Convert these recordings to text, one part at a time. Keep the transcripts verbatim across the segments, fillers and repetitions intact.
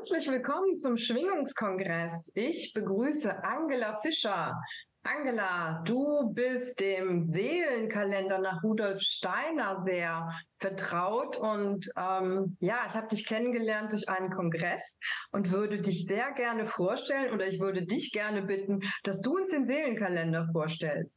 Herzlich willkommen zum Schwingungskongress. Ich begrüße Angela Fischer. Angela, du bist dem Seelenkalender nach Rudolf Steiner sehr vertraut und ähm, ja, ich habe dich kennengelernt durch einen Kongress und würde dich sehr gerne vorstellen oder ich würde dich gerne bitten, dass du uns den Seelenkalender vorstellst.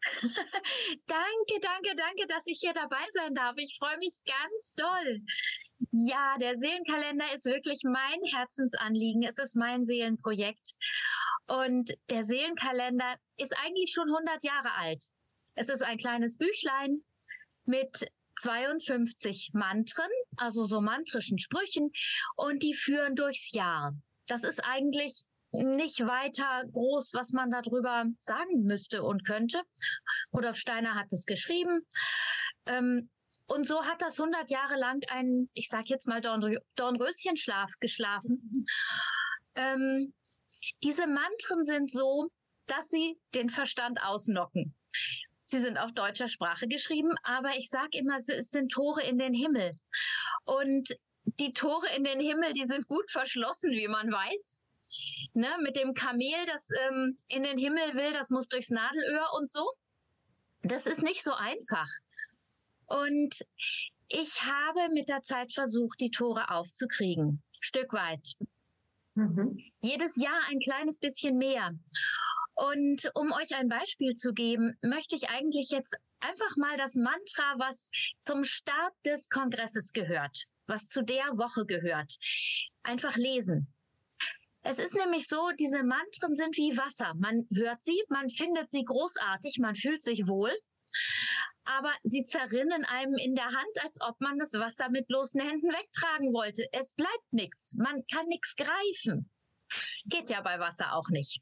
Danke, danke, danke, dass ich hier dabei sein darf. Ich freue mich ganz doll. Ja, der Seelenkalender ist wirklich mein Herzensanliegen. Es ist mein Seelenprojekt. Und der Seelenkalender ist eigentlich schon hundert Jahre alt. Es ist ein kleines Büchlein mit zweiundfünfzig Mantren, also so mantrischen Sprüchen, und die führen durchs Jahr. Das ist eigentlich nicht weiter groß, was man darüber sagen müsste und könnte. Rudolf Steiner hat es geschrieben. Ähm, und so hat das hundert Jahre lang ein, ich sag jetzt mal, Dorn, Dornröschenschlaf geschlafen. Ähm, diese Mantren sind so, dass sie den Verstand ausnocken. Sie sind auf deutscher Sprache geschrieben, aber ich sage immer, es sind Tore in den Himmel. Und die Tore in den Himmel, die sind gut verschlossen, wie man weiß. Ne, mit dem Kamel, das ähm, in den Himmel will, das muss durchs Nadelöhr und so. Das ist nicht so einfach. Und ich habe mit der Zeit versucht, die Tore aufzukriegen. Stück weit. Mhm. Jedes Jahr ein kleines bisschen mehr. Und um euch ein Beispiel zu geben, möchte ich eigentlich jetzt einfach mal das Mantra, was zum Start des Kongresses gehört, was zu der Woche gehört, einfach lesen. Es ist nämlich so, diese Mantren sind wie Wasser. Man hört sie, man findet sie großartig, man fühlt sich wohl, aber sie zerrinnen einem in der Hand, als ob man das Wasser mit bloßen Händen wegtragen wollte. Es bleibt nichts, man kann nichts greifen. Geht ja bei Wasser auch nicht.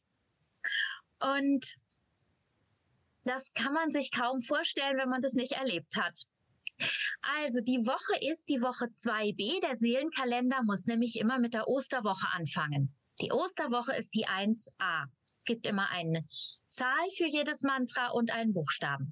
Und das kann man sich kaum vorstellen, wenn man das nicht erlebt hat. Also die Woche ist die Woche zwei b. Der Seelenkalender muss nämlich immer mit der Osterwoche anfangen. Die Osterwoche ist die eins a. Es gibt immer eine Zahl für jedes Mantra und einen Buchstaben.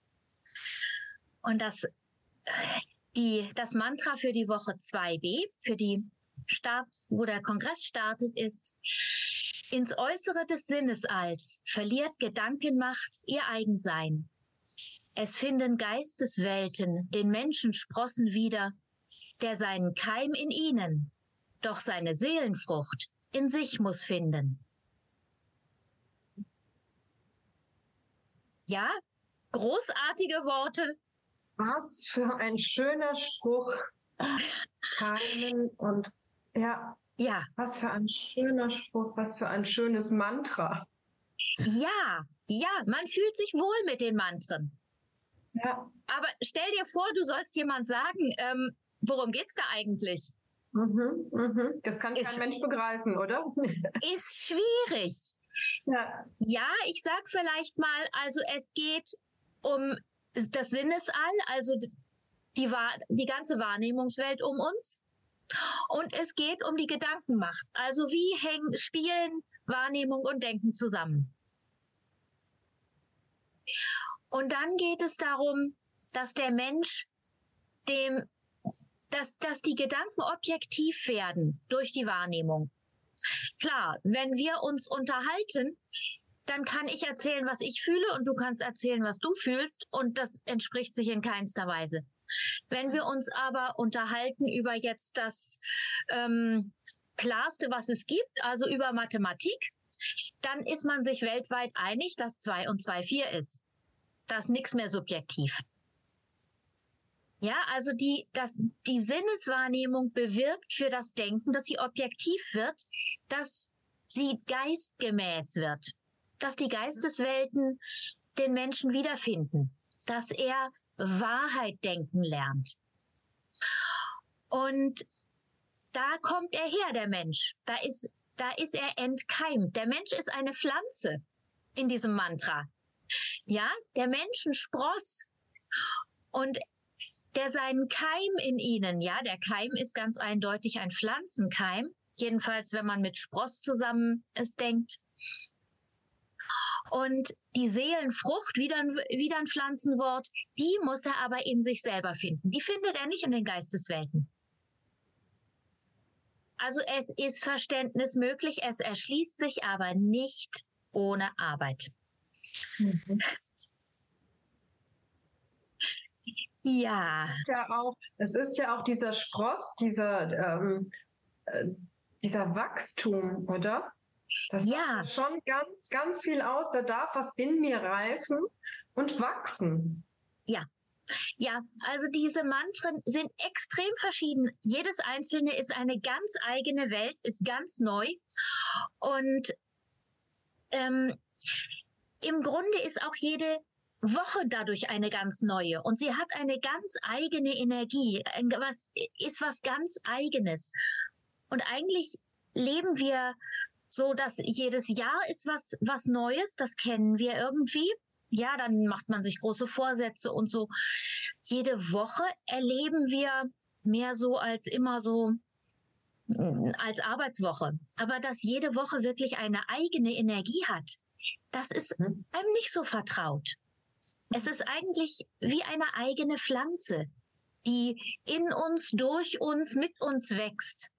Und das, die, das Mantra für die Woche zwei b, für die Start, wo der Kongress startet, ist: Ins Äußere des Sinnesalls verliert Gedankenmacht ihr Eigensein. Es finden Geisteswelten den Menschen Sprossen wieder, der seinen Keim in ihnen, doch seine Seelenfrucht in sich muss finden. Ja, großartige Worte. Was für ein schöner Spruch. Keimen und ja, ja, was für ein schöner Spruch, was für ein schönes Mantra. Ja, ja, man fühlt sich wohl mit den Mantren. Ja. Aber stell dir vor, du sollst jemand sagen, ähm, worum geht's da eigentlich? Mhm, mhm. Das kann ist, kein Mensch begreifen, oder? Ist schwierig. Ja. Ja, ich sag vielleicht mal, also es geht um das Sinnesall, also die, die ganze Wahrnehmungswelt um uns. Und es geht um die Gedankenmacht. Also wie hängen, spielen Wahrnehmung und Denken zusammen? Und dann geht es darum, dass der Mensch dem, dass, dass die Gedanken objektiv werden durch die Wahrnehmung. Klar, wenn wir uns unterhalten, dann kann ich erzählen, was ich fühle und du kannst erzählen, was du fühlst und das entspricht sich in keinster Weise. Wenn wir uns aber unterhalten über jetzt das ähm, Klarste, was es gibt, also über Mathematik, dann ist man sich weltweit einig, dass zwei und zwei vier ist. Da ist nichts mehr subjektiv. Ja, also die, das, die Sinneswahrnehmung bewirkt für das Denken, dass sie objektiv wird, dass sie geistgemäß wird, dass die Geisteswelten den Menschen wiederfinden, dass er Wahrheit denken lernt. Und da kommt er her, der Mensch. Da ist, da ist er entkeimt. Der Mensch ist eine Pflanze in diesem Mantra. Ja, der Menschenspross. Und der seinen Keim in ihnen, ja, der Keim ist ganz eindeutig ein Pflanzenkeim. Jedenfalls, wenn man mit Spross zusammen es denkt. Und die Seelenfrucht, wieder ein, wieder ein Pflanzenwort, die muss er aber in sich selber finden. Die findet er nicht in den Geisteswelten. Also es ist Verständnis möglich, es erschließt sich aber nicht ohne Arbeit. Mhm. Ja. Ja auch, es ist ja auch dieser Spross, dieser, ähm, äh, dieser Wachstum, oder? Das Ja. macht schon ganz, ganz viel aus. Da darf was in mir reifen und wachsen. Ja. Ja, also diese Mantren sind extrem verschieden. Jedes einzelne ist eine ganz eigene Welt, ist ganz neu. Und ähm, im Grunde ist auch jede Woche dadurch eine ganz neue. Und sie hat eine ganz eigene Energie. Was, ist was ganz Eigenes. Und eigentlich leben wir so, dass jedes Jahr ist was, was Neues. Das kennen wir irgendwie. Ja, dann macht man sich große Vorsätze und so. Jede Woche erleben wir mehr so als immer so als Arbeitswoche. Aber dass jede Woche wirklich eine eigene Energie hat, das ist einem nicht so vertraut. Es ist eigentlich wie eine eigene Pflanze, die in uns, durch uns, mit uns wächst.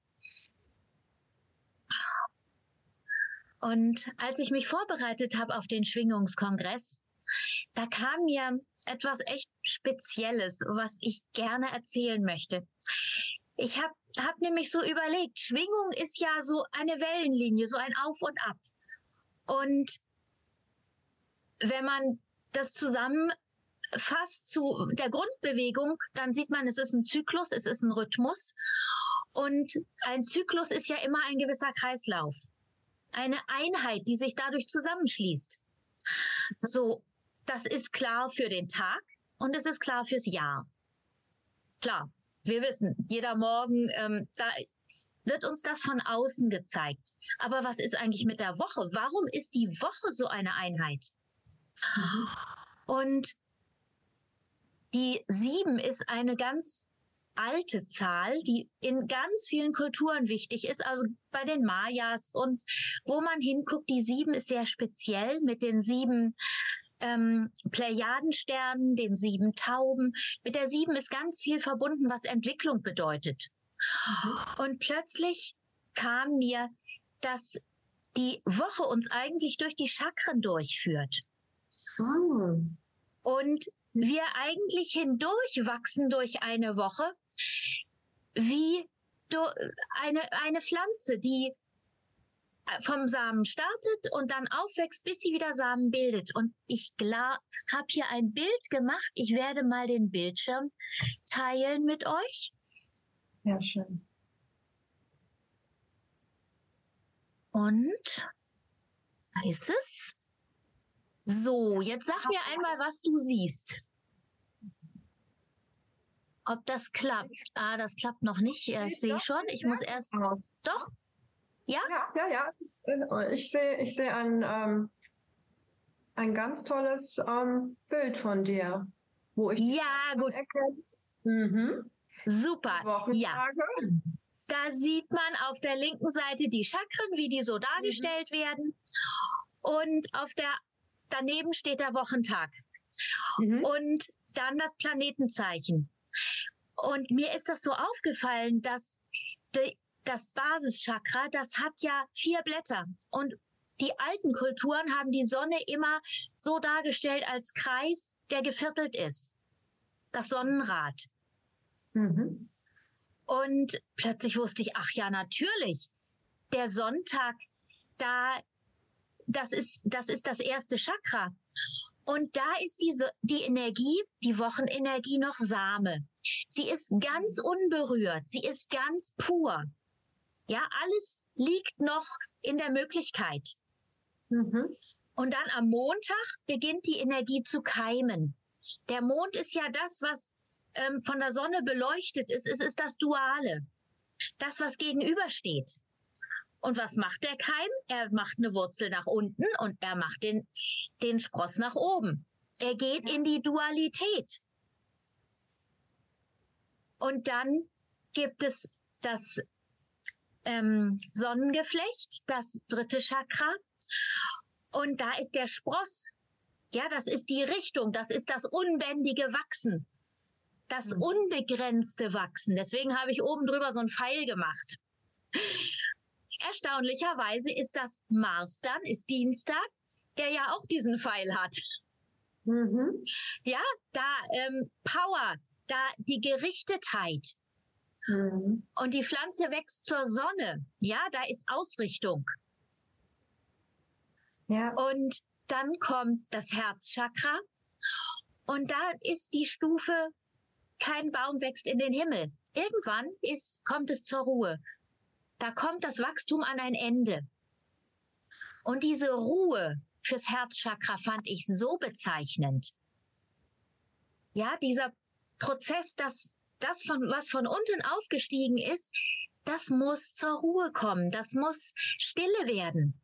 Und als ich mich vorbereitet habe auf den Schwingungskongress, da kam mir etwas echt Spezielles, was ich gerne erzählen möchte. Ich habe hab nämlich so überlegt, Schwingung ist ja so eine Wellenlinie, so ein Auf und Ab. Und wenn man das zusammenfasst zu der Grundbewegung, dann sieht man, es ist ein Zyklus, es ist ein Rhythmus. Und ein Zyklus ist ja immer ein gewisser Kreislauf. Eine Einheit, die sich dadurch zusammenschließt. So, das ist klar für den Tag und es ist klar fürs Jahr. Klar, wir wissen, jeder Morgen, ähm, da wird uns das von außen gezeigt. Aber was ist eigentlich mit der Woche? Warum ist die Woche so eine Einheit? Mhm. Und die sieben ist eine ganz alte Zahl, die in ganz vielen Kulturen wichtig ist, also bei den Mayas und wo man hinguckt, die sieben ist sehr speziell mit den sieben ähm, Plejadensternen, den sieben Tauben. Mit der sieben ist ganz viel verbunden, was Entwicklung bedeutet. Mhm. Und plötzlich kam mir, dass die Woche uns eigentlich durch die Chakren durchführt. Oh. Und wir eigentlich hindurch wachsen durch eine Woche, wie eine, eine Pflanze, die vom Samen startet und dann aufwächst, bis sie wieder Samen bildet. Und ich habe hier ein Bild gemacht. Ich werde mal den Bildschirm teilen mit euch. Ja, schön. Und da ist es. So, jetzt sag mir einmal, was du siehst. Ob das klappt. Ah, das klappt noch nicht. Ich sehe schon. Ich muss erst... Doch? Ja? Ja, ja, ja. Ich sehe ich sehe ein, ähm, ein ganz tolles ähm, Bild von dir. Wo ich ja, gut. Mhm. Super. Ja. Da sieht man auf der linken Seite die Chakren, wie die so dargestellt mhm. werden. Und auf der daneben steht der Wochentag. Mhm. Und dann das Planetenzeichen. Und mir ist das so aufgefallen, dass die, das Basischakra, das hat ja vier Blätter. Und die alten Kulturen haben die Sonne immer so dargestellt als Kreis, der geviertelt ist. Das Sonnenrad. Mhm. Und plötzlich wusste ich, ach ja, natürlich. Der Sonntag, da, das ist, das ist das erste Chakra. Und da ist diese, die Energie, die Wochenenergie noch Same. Sie ist ganz unberührt. Sie ist ganz pur. Ja, alles liegt noch in der Möglichkeit. Mhm. Und dann am Montag beginnt die Energie zu keimen. Der Mond ist ja das, was ähm, von der Sonne beleuchtet ist. Es ist das Duale. Das, was gegenübersteht. Und was macht der Keim? Er macht eine Wurzel nach unten und er macht den, den Spross nach oben. Er geht in die Dualität. Und dann gibt es das ähm, Sonnengeflecht, das dritte Chakra. Und da ist der Spross. Ja, das ist die Richtung, das ist das unbändige Wachsen. Das unbegrenzte Wachsen. Deswegen habe ich oben drüber so einen Pfeil gemacht. Erstaunlicherweise ist das Mars dann, ist Dienstag, der ja auch diesen Pfeil hat. Mhm. Ja, da ähm, Power, da die Gerichtetheit. Mhm. Und die Pflanze wächst zur Sonne. Ja, da ist Ausrichtung. Ja. Und dann kommt das Herzchakra. Und da ist die Stufe, kein Baum wächst in den Himmel. Irgendwann ist, kommt es zur Ruhe. Da kommt das Wachstum an ein Ende. Und diese Ruhe fürs Herzchakra fand ich so bezeichnend. Ja, dieser Prozess, dass das, von, was von unten aufgestiegen ist, das muss zur Ruhe kommen. Das muss stille werden.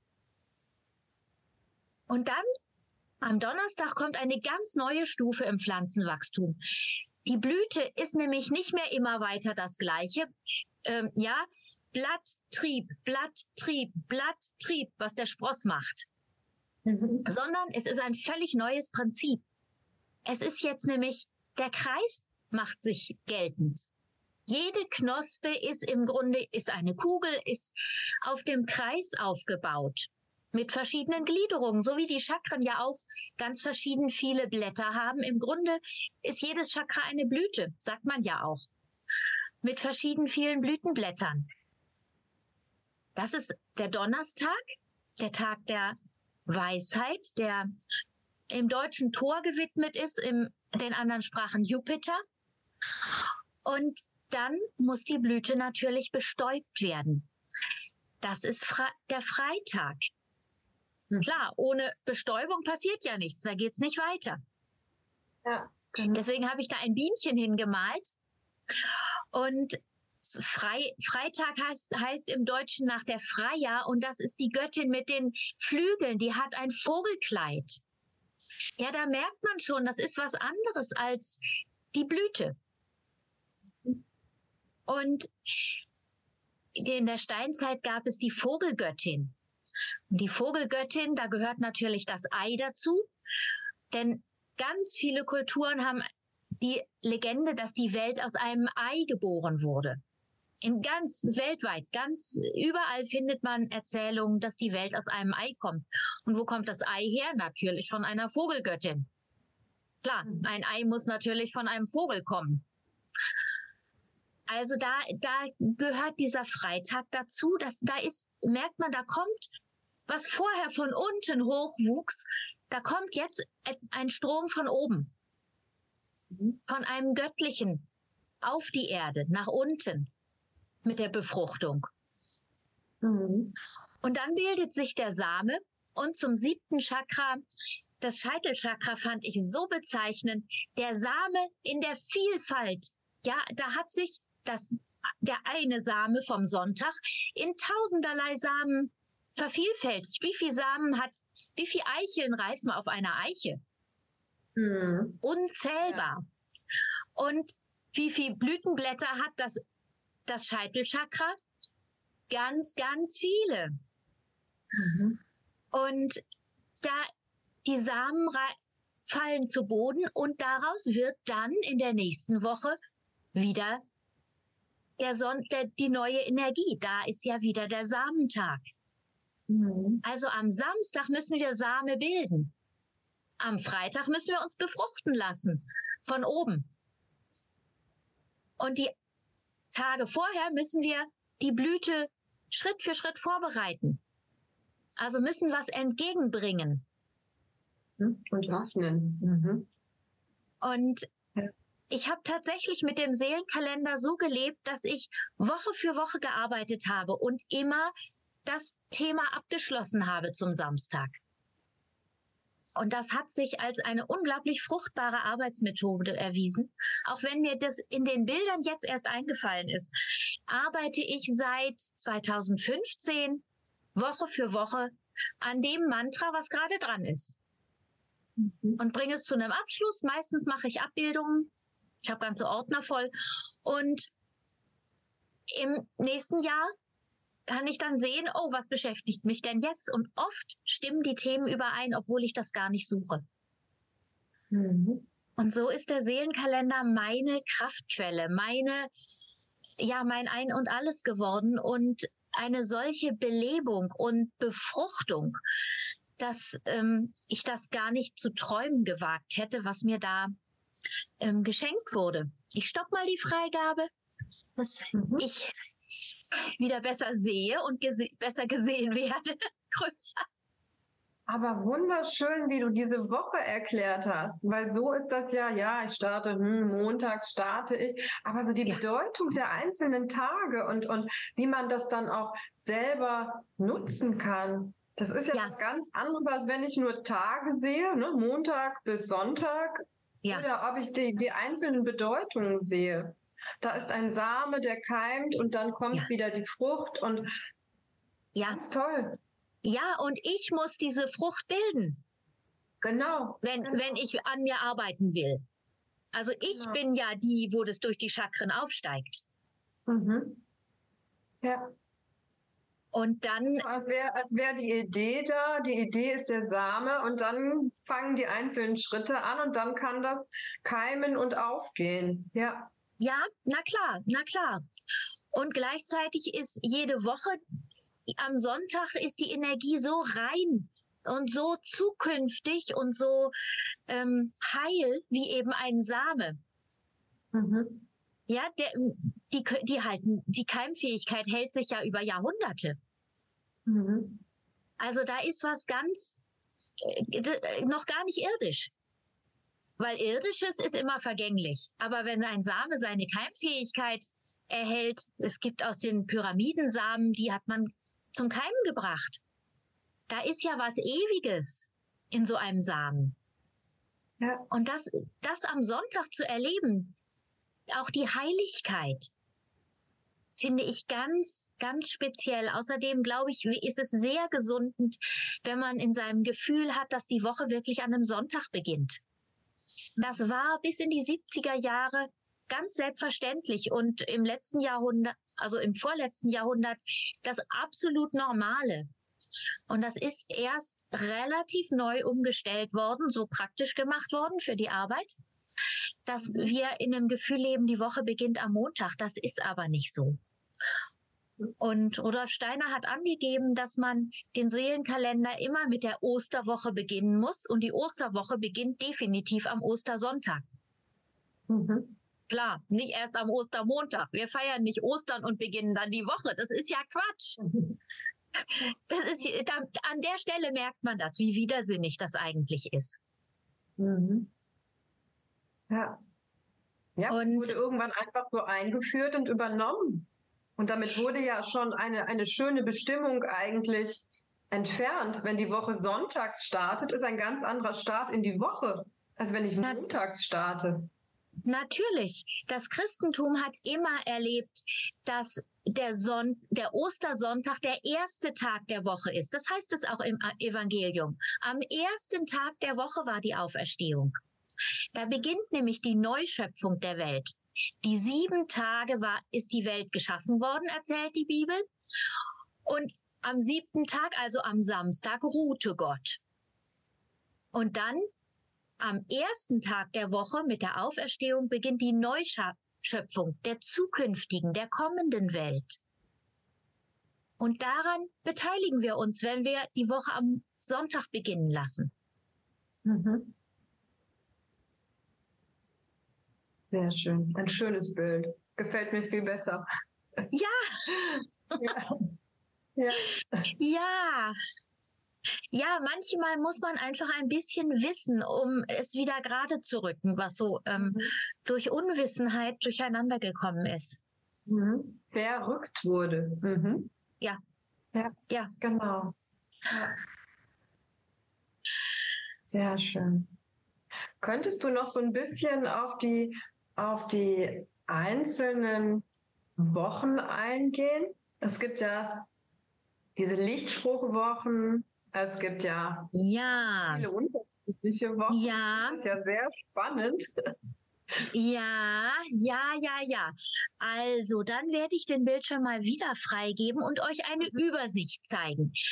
Und dann, am Donnerstag, kommt eine ganz neue Stufe im Pflanzenwachstum. Die Blüte ist nämlich nicht mehr immer weiter das Gleiche. Ähm, ja, Blatttrieb, Blatttrieb, Blatttrieb, was der Spross macht. Mhm. Sondern es ist ein völlig neues Prinzip. Es ist jetzt nämlich, der Kreis macht sich geltend. Jede Knospe ist im Grunde, ist eine Kugel, ist auf dem Kreis aufgebaut. Mit verschiedenen Gliederungen, so wie die Chakren ja auch ganz verschieden viele Blätter haben. Im Grunde ist jedes Chakra eine Blüte, sagt man ja auch. Mit verschieden vielen Blütenblättern. Das ist der Donnerstag, der Tag der Weisheit, der im Deutschen Tor gewidmet ist, in den anderen Sprachen Jupiter. Und dann muss die Blüte natürlich bestäubt werden. Das ist Fre- der Freitag. Hm. Klar, ohne Bestäubung passiert ja nichts, da geht's nicht weiter. Ja, genau. Deswegen habe ich da ein Bienchen hingemalt. Und Frei, Freitag heißt, heißt im Deutschen nach der Freya, und das ist die Göttin mit den Flügeln, die hat ein Vogelkleid. Ja, da merkt man schon, das ist was anderes als die Blüte. Und in der Steinzeit gab es die Vogelgöttin. Und die Vogelgöttin, da gehört natürlich das Ei dazu, denn ganz viele Kulturen haben die Legende, dass die Welt aus einem Ei geboren wurde. In ganz weltweit, ganz überall findet man Erzählungen, dass die Welt aus einem Ei kommt. Und wo kommt das Ei her? Natürlich von einer Vogelgöttin. Klar, ein Ei muss natürlich von einem Vogel kommen. Also da, da gehört dieser Freitag dazu. Dass, da ist, merkt man, da kommt, was vorher von unten hochwuchs, da kommt jetzt ein Strom von oben. Von einem Göttlichen auf die Erde, nach unten, mit der Befruchtung. Mhm. Und dann bildet sich der Same, und zum siebten Chakra, das Scheitelchakra fand ich so bezeichnend, der Same in der Vielfalt. Ja, da hat sich das, der eine Same vom Sonntag in tausenderlei Samen vervielfältigt. Wie viele Samen hat, wie viele Eicheln reifen auf einer Eiche? Mhm. Unzählbar. Ja. Und wie viele Blütenblätter hat das, das Scheitelchakra? Ganz, ganz viele. Mhm. Und da die Samen fallen zu Boden, und daraus wird dann in der nächsten Woche wieder der Son der, die neue Energie. Da ist ja wieder der Samentag. Mhm. Also am Samstag müssen wir Same bilden. Am Freitag müssen wir uns befruchten lassen, von oben. Und die Tage vorher müssen wir die Blüte Schritt für Schritt vorbereiten. Also müssen was entgegenbringen. Und öffnen. Mhm. Und ich habe tatsächlich mit dem Seelenkalender so gelebt, dass ich Woche für Woche gearbeitet habe und immer das Thema abgeschlossen habe zum Samstag. Und das hat sich als eine unglaublich fruchtbare Arbeitsmethode erwiesen. Auch wenn mir das in den Bildern jetzt erst eingefallen ist, arbeite ich seit zweitausendfünfzehn Woche für Woche an dem Mantra, was gerade dran ist. Mhm. Und bringe es zu einem Abschluss. Meistens mache ich Abbildungen. Ich habe ganze Ordner voll. Und im nächsten Jahr kann ich dann sehen, oh, was beschäftigt mich denn jetzt? Und oft stimmen die Themen überein, obwohl ich das gar nicht suche. Mhm. Und so ist der Seelenkalender meine Kraftquelle, meine ja mein Ein und Alles geworden und eine solche Belebung und Befruchtung, dass ähm, ich das gar nicht zu träumen gewagt hätte, was mir da ähm, geschenkt wurde. Ich stopp mal die Freigabe, dass mhm. ich wieder besser sehe und gese- besser gesehen werde. Größer. Aber wunderschön, wie du diese Woche erklärt hast, weil so ist das ja, ja, ich starte, hm, montags starte ich, aber so die ja. Bedeutung der einzelnen Tage und, und wie man das dann auch selber nutzen kann. Das ist ja, ja. was ganz anderes, als wenn ich nur Tage sehe, ne, Montag bis Sonntag, ja. oder ob ich die, die einzelnen Bedeutungen sehe. Da ist ein Same, der keimt und dann kommt ja. wieder die Frucht und ja. ganz toll. Ja, und ich muss diese Frucht bilden. Genau. Wenn, genau. wenn ich an mir arbeiten will. Also ich genau. bin ja die, wo das durch die Chakren aufsteigt. Mhm. Ja. Und dann... Als wäre als wär die Idee da, die Idee ist der Same und dann fangen die einzelnen Schritte an und dann kann das keimen und aufgehen. Ja. Ja, na klar, na klar. Und gleichzeitig ist jede Woche... Am Sonntag ist die Energie so rein und so zukünftig und so ähm, heil wie eben ein Same. Mhm. Ja, der, die, die halten, die Keimfähigkeit hält sich ja über Jahrhunderte. Mhm. Also da ist was ganz, äh, noch gar nicht irdisch. Weil Irdisches ist immer vergänglich. Aber wenn ein Same seine Keimfähigkeit erhält, es gibt aus den Pyramidensamen, die hat man zum Keimen gebracht. Da ist ja was Ewiges in so einem Samen. Ja. Und das, das am Sonntag zu erleben, auch die Heiligkeit, finde ich ganz, ganz speziell. Außerdem, glaube ich, ist es sehr gesund, wenn man in seinem Gefühl hat, dass die Woche wirklich an einem Sonntag beginnt. Das war bis in die siebziger Jahre ganz selbstverständlich und im letzten Jahrhundert, also im vorletzten Jahrhundert, das absolut Normale. Und das ist erst relativ neu umgestellt worden, so praktisch gemacht worden für die Arbeit, dass wir in einem Gefühl leben, die Woche beginnt am Montag. Das ist aber nicht so. Und Rudolf Steiner hat angegeben, dass man den Seelenkalender immer mit der Osterwoche beginnen muss. Und die Osterwoche beginnt definitiv am Ostersonntag. Mhm. Klar, nicht erst am Ostermontag. Wir feiern nicht Ostern und beginnen dann die Woche. Das ist ja Quatsch. Das ist, da, an der Stelle merkt man das, wie widersinnig das eigentlich ist. Mhm. Ja. Ja, und wurde irgendwann einfach so eingeführt und übernommen. Und damit wurde ja schon eine, eine schöne Bestimmung eigentlich entfernt. Wenn die Woche sonntags startet, ist ein ganz anderer Start in die Woche, als wenn ich montags starte. Natürlich. Das Christentum hat immer erlebt, dass der, Son- der Ostersonntag der erste Tag der Woche ist. Das heißt es auch im Evangelium. Am ersten Tag der Woche war die Auferstehung. Da beginnt nämlich die Neuschöpfung der Welt. Die sieben Tage war, ist die Welt geschaffen worden, erzählt die Bibel. Und am siebten Tag, also am Samstag, ruhte Gott. Und dann am ersten Tag der Woche mit der Auferstehung beginnt die Neuschöpfung der zukünftigen, der kommenden Welt. Und daran beteiligen wir uns, wenn wir die Woche am Sonntag beginnen lassen. Mhm. Sehr schön. Ein schönes Bild. Gefällt mir viel besser. Ja. Ja. Ja. Ja. Ja, manchmal muss man einfach ein bisschen wissen, um es wieder gerade zu rücken, was so ähm, mhm. durch Unwissenheit durcheinander gekommen ist. Mhm. Verrückt wurde. Mhm. Ja. Ja. Ja. Genau. Ja. Sehr schön. Könntest du noch so ein bisschen auf die, auf die einzelnen Wochen eingehen? Es gibt ja diese Lichtspruchwochen, es gibt ja, ja. viele unterschiedliche Wochen. Ja. Das ist ja sehr spannend. Ja, ja, ja, ja. Also, dann werde ich den Bildschirm mal wieder freigeben und euch eine Übersicht zeigen.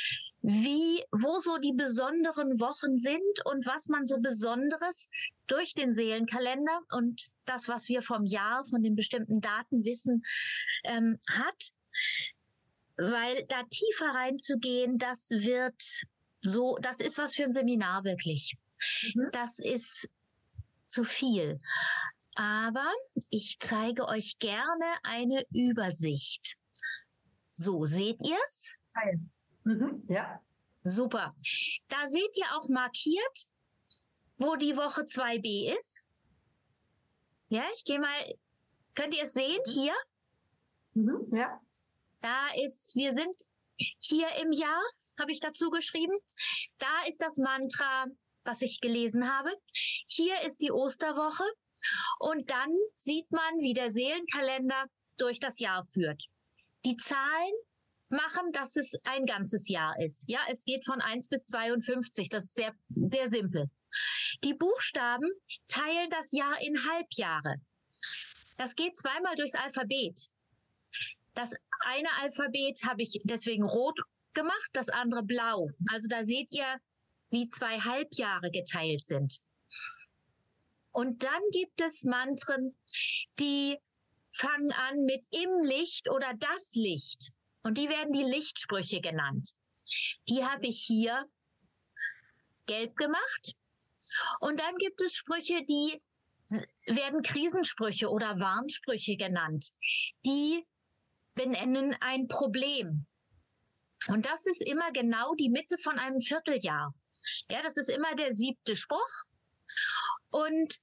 wie, wo so die besonderen Wochen sind und was man so Besonderes durch den Seelenkalender und das, was wir vom Jahr, von den bestimmten Daten wissen, ähm, hat. Weil da tiefer reinzugehen, das wird so, das ist was für ein Seminar wirklich. Mhm. Das ist zu viel. Aber ich zeige euch gerne eine Übersicht. So, seht ihr's? Mhm, ja. Super. Da seht ihr auch markiert, wo die Woche zwei b ist. Ja, ich gehe mal, könnt ihr es sehen? Hier? Mhm, ja. Da ist, wir sind hier im Jahr, habe ich dazu geschrieben. Da ist das Mantra, was ich gelesen habe. Hier ist die Osterwoche. Und dann sieht man, wie der Seelenkalender durch das Jahr führt. Die Zahlen machen, dass es ein ganzes Jahr ist. Ja, es geht von eins bis zweiundfünfzig. Das ist sehr, sehr simpel. Die Buchstaben teilen das Jahr in Halbjahre. Das geht zweimal durchs Alphabet. Das eine Alphabet habe ich deswegen rot gemacht, das andere blau. Also da seht ihr, wie zwei Halbjahre geteilt sind. Und dann gibt es Mantren, die fangen an mit im Licht oder das Licht. Und die werden die Lichtsprüche genannt. Die habe ich hier gelb gemacht. Und dann gibt es Sprüche, die werden Krisensprüche oder Warnsprüche genannt. Die benennen ein Problem. Und das ist immer genau die Mitte von einem Vierteljahr. Ja, das ist immer der siebte Spruch. Und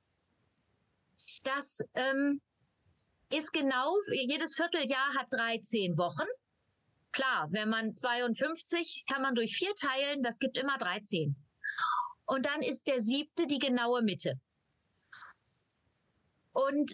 das ähm, ist genau, jedes Vierteljahr hat dreizehn Wochen. Klar, wenn man zweiundfünfzig kann man durch vier teilen, das gibt immer dreizehn. Und dann ist der siebte die genaue Mitte. Und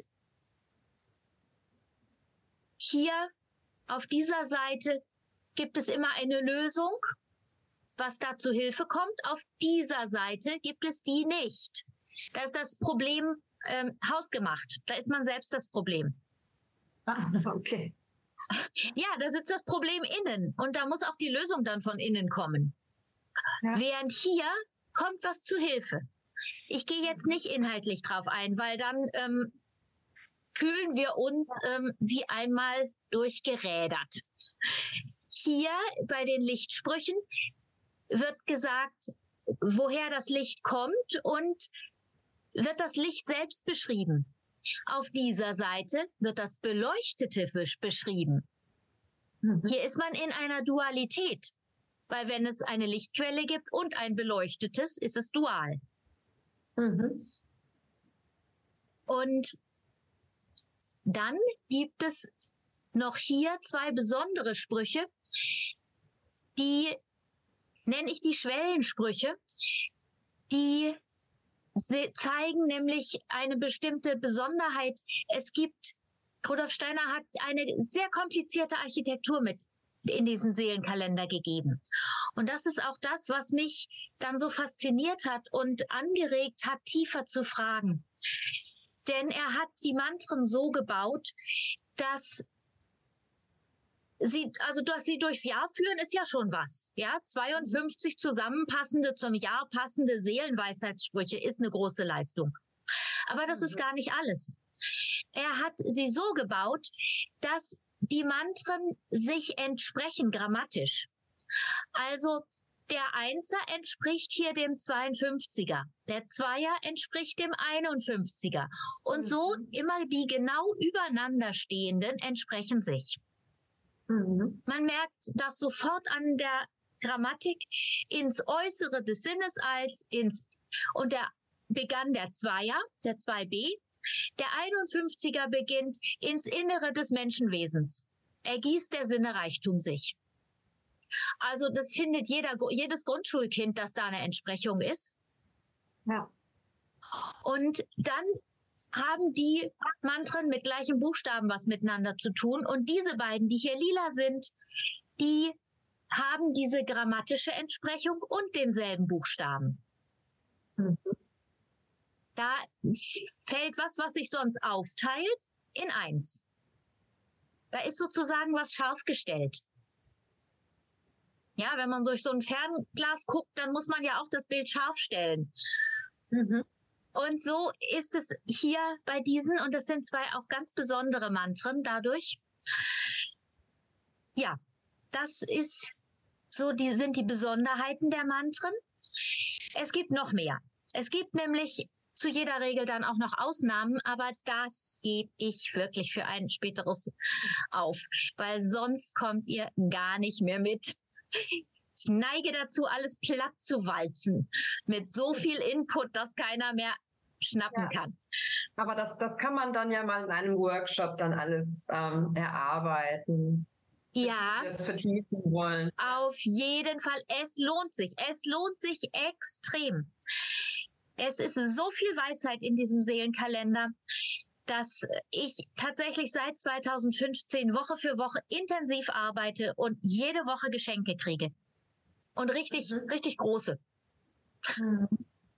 hier auf dieser Seite gibt es immer eine Lösung, was da zu Hilfe kommt. Auf dieser Seite gibt es die nicht. Da ist das Problem ähm, hausgemacht. Da ist man selbst das Problem. Ah, okay. Ja, da sitzt das Problem innen und da muss auch die Lösung dann von innen kommen. Ja. Während hier kommt was zu Hilfe. Ich gehe jetzt nicht inhaltlich drauf ein, weil dann ähm, fühlen wir uns ähm, wie einmal durchgerädert. Hier bei den Lichtsprüchen wird gesagt, woher das Licht kommt und wird das Licht selbst beschrieben. Auf dieser Seite wird das Beleuchtete beschrieben. Mhm. Hier ist man in einer Dualität, weil wenn es eine Lichtquelle gibt und ein beleuchtetes, ist es dual. Mhm. Und dann gibt es noch hier zwei besondere Sprüche, die nenne ich die Schwellensprüche, die zeigen nämlich eine bestimmte Besonderheit. Es gibt, Rudolf Steiner hat eine sehr komplizierte Architektur mit in diesen Seelenkalender gegeben. Und das ist auch das, was mich dann so fasziniert hat und angeregt hat, tiefer zu fragen. Denn er hat die Mantren so gebaut, dass sie, also dass sie durchs Jahr führen, ist ja schon was. Ja, zweiundfünfzig zusammenpassende, zum Jahr passende Seelenweisheitssprüche ist eine große Leistung. Aber das ist gar nicht alles. Er hat sie so gebaut, dass die Mantren sich entsprechen grammatisch. Also der Einser entspricht hier dem zweiundfünfziger, der Zweier entspricht dem einundfünfziger und so immer die genau übereinander stehenden entsprechen sich. Mhm. Man merkt das sofort an der Grammatik ins Äußere des Sinnesalls ins und der begann der Zweier, der zwei b, der einundfünfziger beginnt ins Innere des Menschenwesens. Ergießt der Sinnereichtum sich. Also das findet jeder, jedes Grundschulkind, dass da eine Entsprechung ist. Ja. Und dann haben die Mantren mit gleichem Buchstaben was miteinander zu tun. Und diese beiden, die hier lila sind, die haben diese grammatische Entsprechung und denselben Buchstaben. Mhm. Da fällt was, was sich sonst aufteilt, in eins. Da ist sozusagen was scharf gestellt. Ja, wenn man durch so ein Fernglas guckt, dann muss man ja auch das Bild scharf stellen. Mhm. Und so ist es hier bei diesen, und das sind zwei auch ganz besondere Mantren dadurch. Ja, das ist so, die sind die Besonderheiten der Mantren. Es gibt noch mehr. Es gibt nämlich zu jeder Regel dann auch noch Ausnahmen, aber das gebe ich wirklich für ein späteres auf, weil sonst kommt ihr gar nicht mehr mit. Ich neige dazu, alles platt zu walzen mit so viel Input, dass keiner mehr schnappen Ja. kann. Aber das, das kann man dann ja mal in einem Workshop dann alles ähm, erarbeiten. Ja, das vertiefen wollen. Auf jeden Fall. Es lohnt sich. Es lohnt sich extrem. Es ist so viel Weisheit in diesem Seelenkalender, dass ich tatsächlich seit zweitausendfünfzehn Woche für Woche intensiv arbeite und jede Woche Geschenke kriege. Und richtig, mhm. richtig große. Mhm.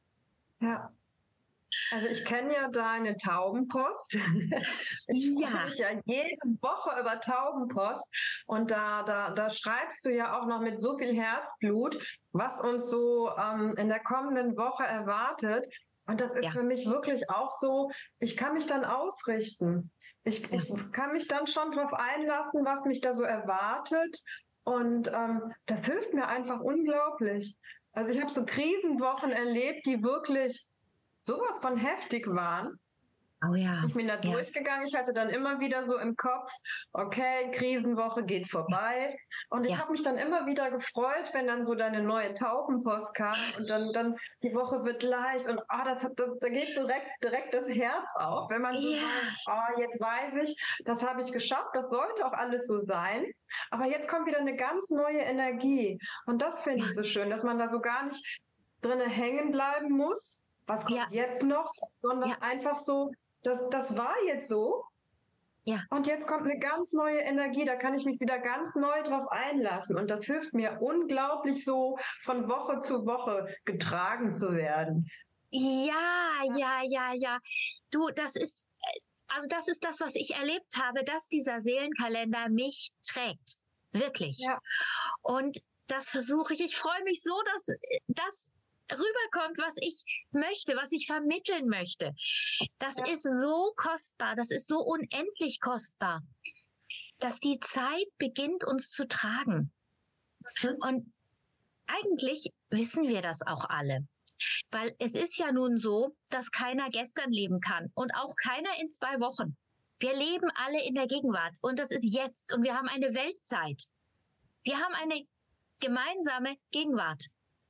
Ja. Also ich kenne ja deine Taubenpost. Ich ja. freue mich ja jede Woche über Taubenpost. Und da, da, da schreibst du ja auch noch mit so viel Herzblut, was uns so ähm, in der kommenden Woche erwartet. Und das ist ja. für mich wirklich auch so, ich kann mich dann ausrichten. Ich, ja. ich kann mich dann schon darauf einlassen, was mich da so erwartet. Und ähm, das hilft mir einfach unglaublich. Also ich habe so Krisenwochen erlebt, die wirklich sowas von heftig waren. Oh ja. Ich bin da ja. durchgegangen. Ich hatte dann immer wieder so im Kopf, okay, Krisenwoche geht vorbei. Und ich ja. habe mich dann immer wieder gefreut, wenn dann so deine neue Taubenpost kam und dann, dann die Woche wird leicht und oh, das hat, das, da geht direkt, direkt das Herz auf, wenn man so ja. sagt, oh, jetzt weiß ich, das habe ich geschafft, das sollte auch alles so sein. Aber jetzt kommt wieder eine ganz neue Energie. Und das finde ja. ich so schön, dass man da so gar nicht drinne hängen bleiben muss. Was kommt ja. jetzt noch? Sondern ja. einfach so, das, das war jetzt so. Ja. Und jetzt kommt eine ganz neue Energie. Da kann ich mich wieder ganz neu drauf einlassen. Und das hilft mir unglaublich, so von Woche zu Woche getragen zu werden. Ja, ja, ja, ja. Du, das ist, also das ist das, was ich erlebt habe, dass dieser Seelenkalender mich trägt. Wirklich. Ja. Und das versuche ich. Ich freue mich so, dass das rüberkommt, was ich möchte, was ich vermitteln möchte. Das ja. ist so kostbar, das ist so unendlich kostbar, dass die Zeit beginnt, uns zu tragen. Mhm. Und eigentlich wissen wir das auch alle. Weil es ist ja nun so, dass keiner gestern leben kann und auch keiner in zwei Wochen. Wir leben alle in der Gegenwart und das ist jetzt und wir haben eine Weltzeit. Wir haben eine gemeinsame Gegenwart.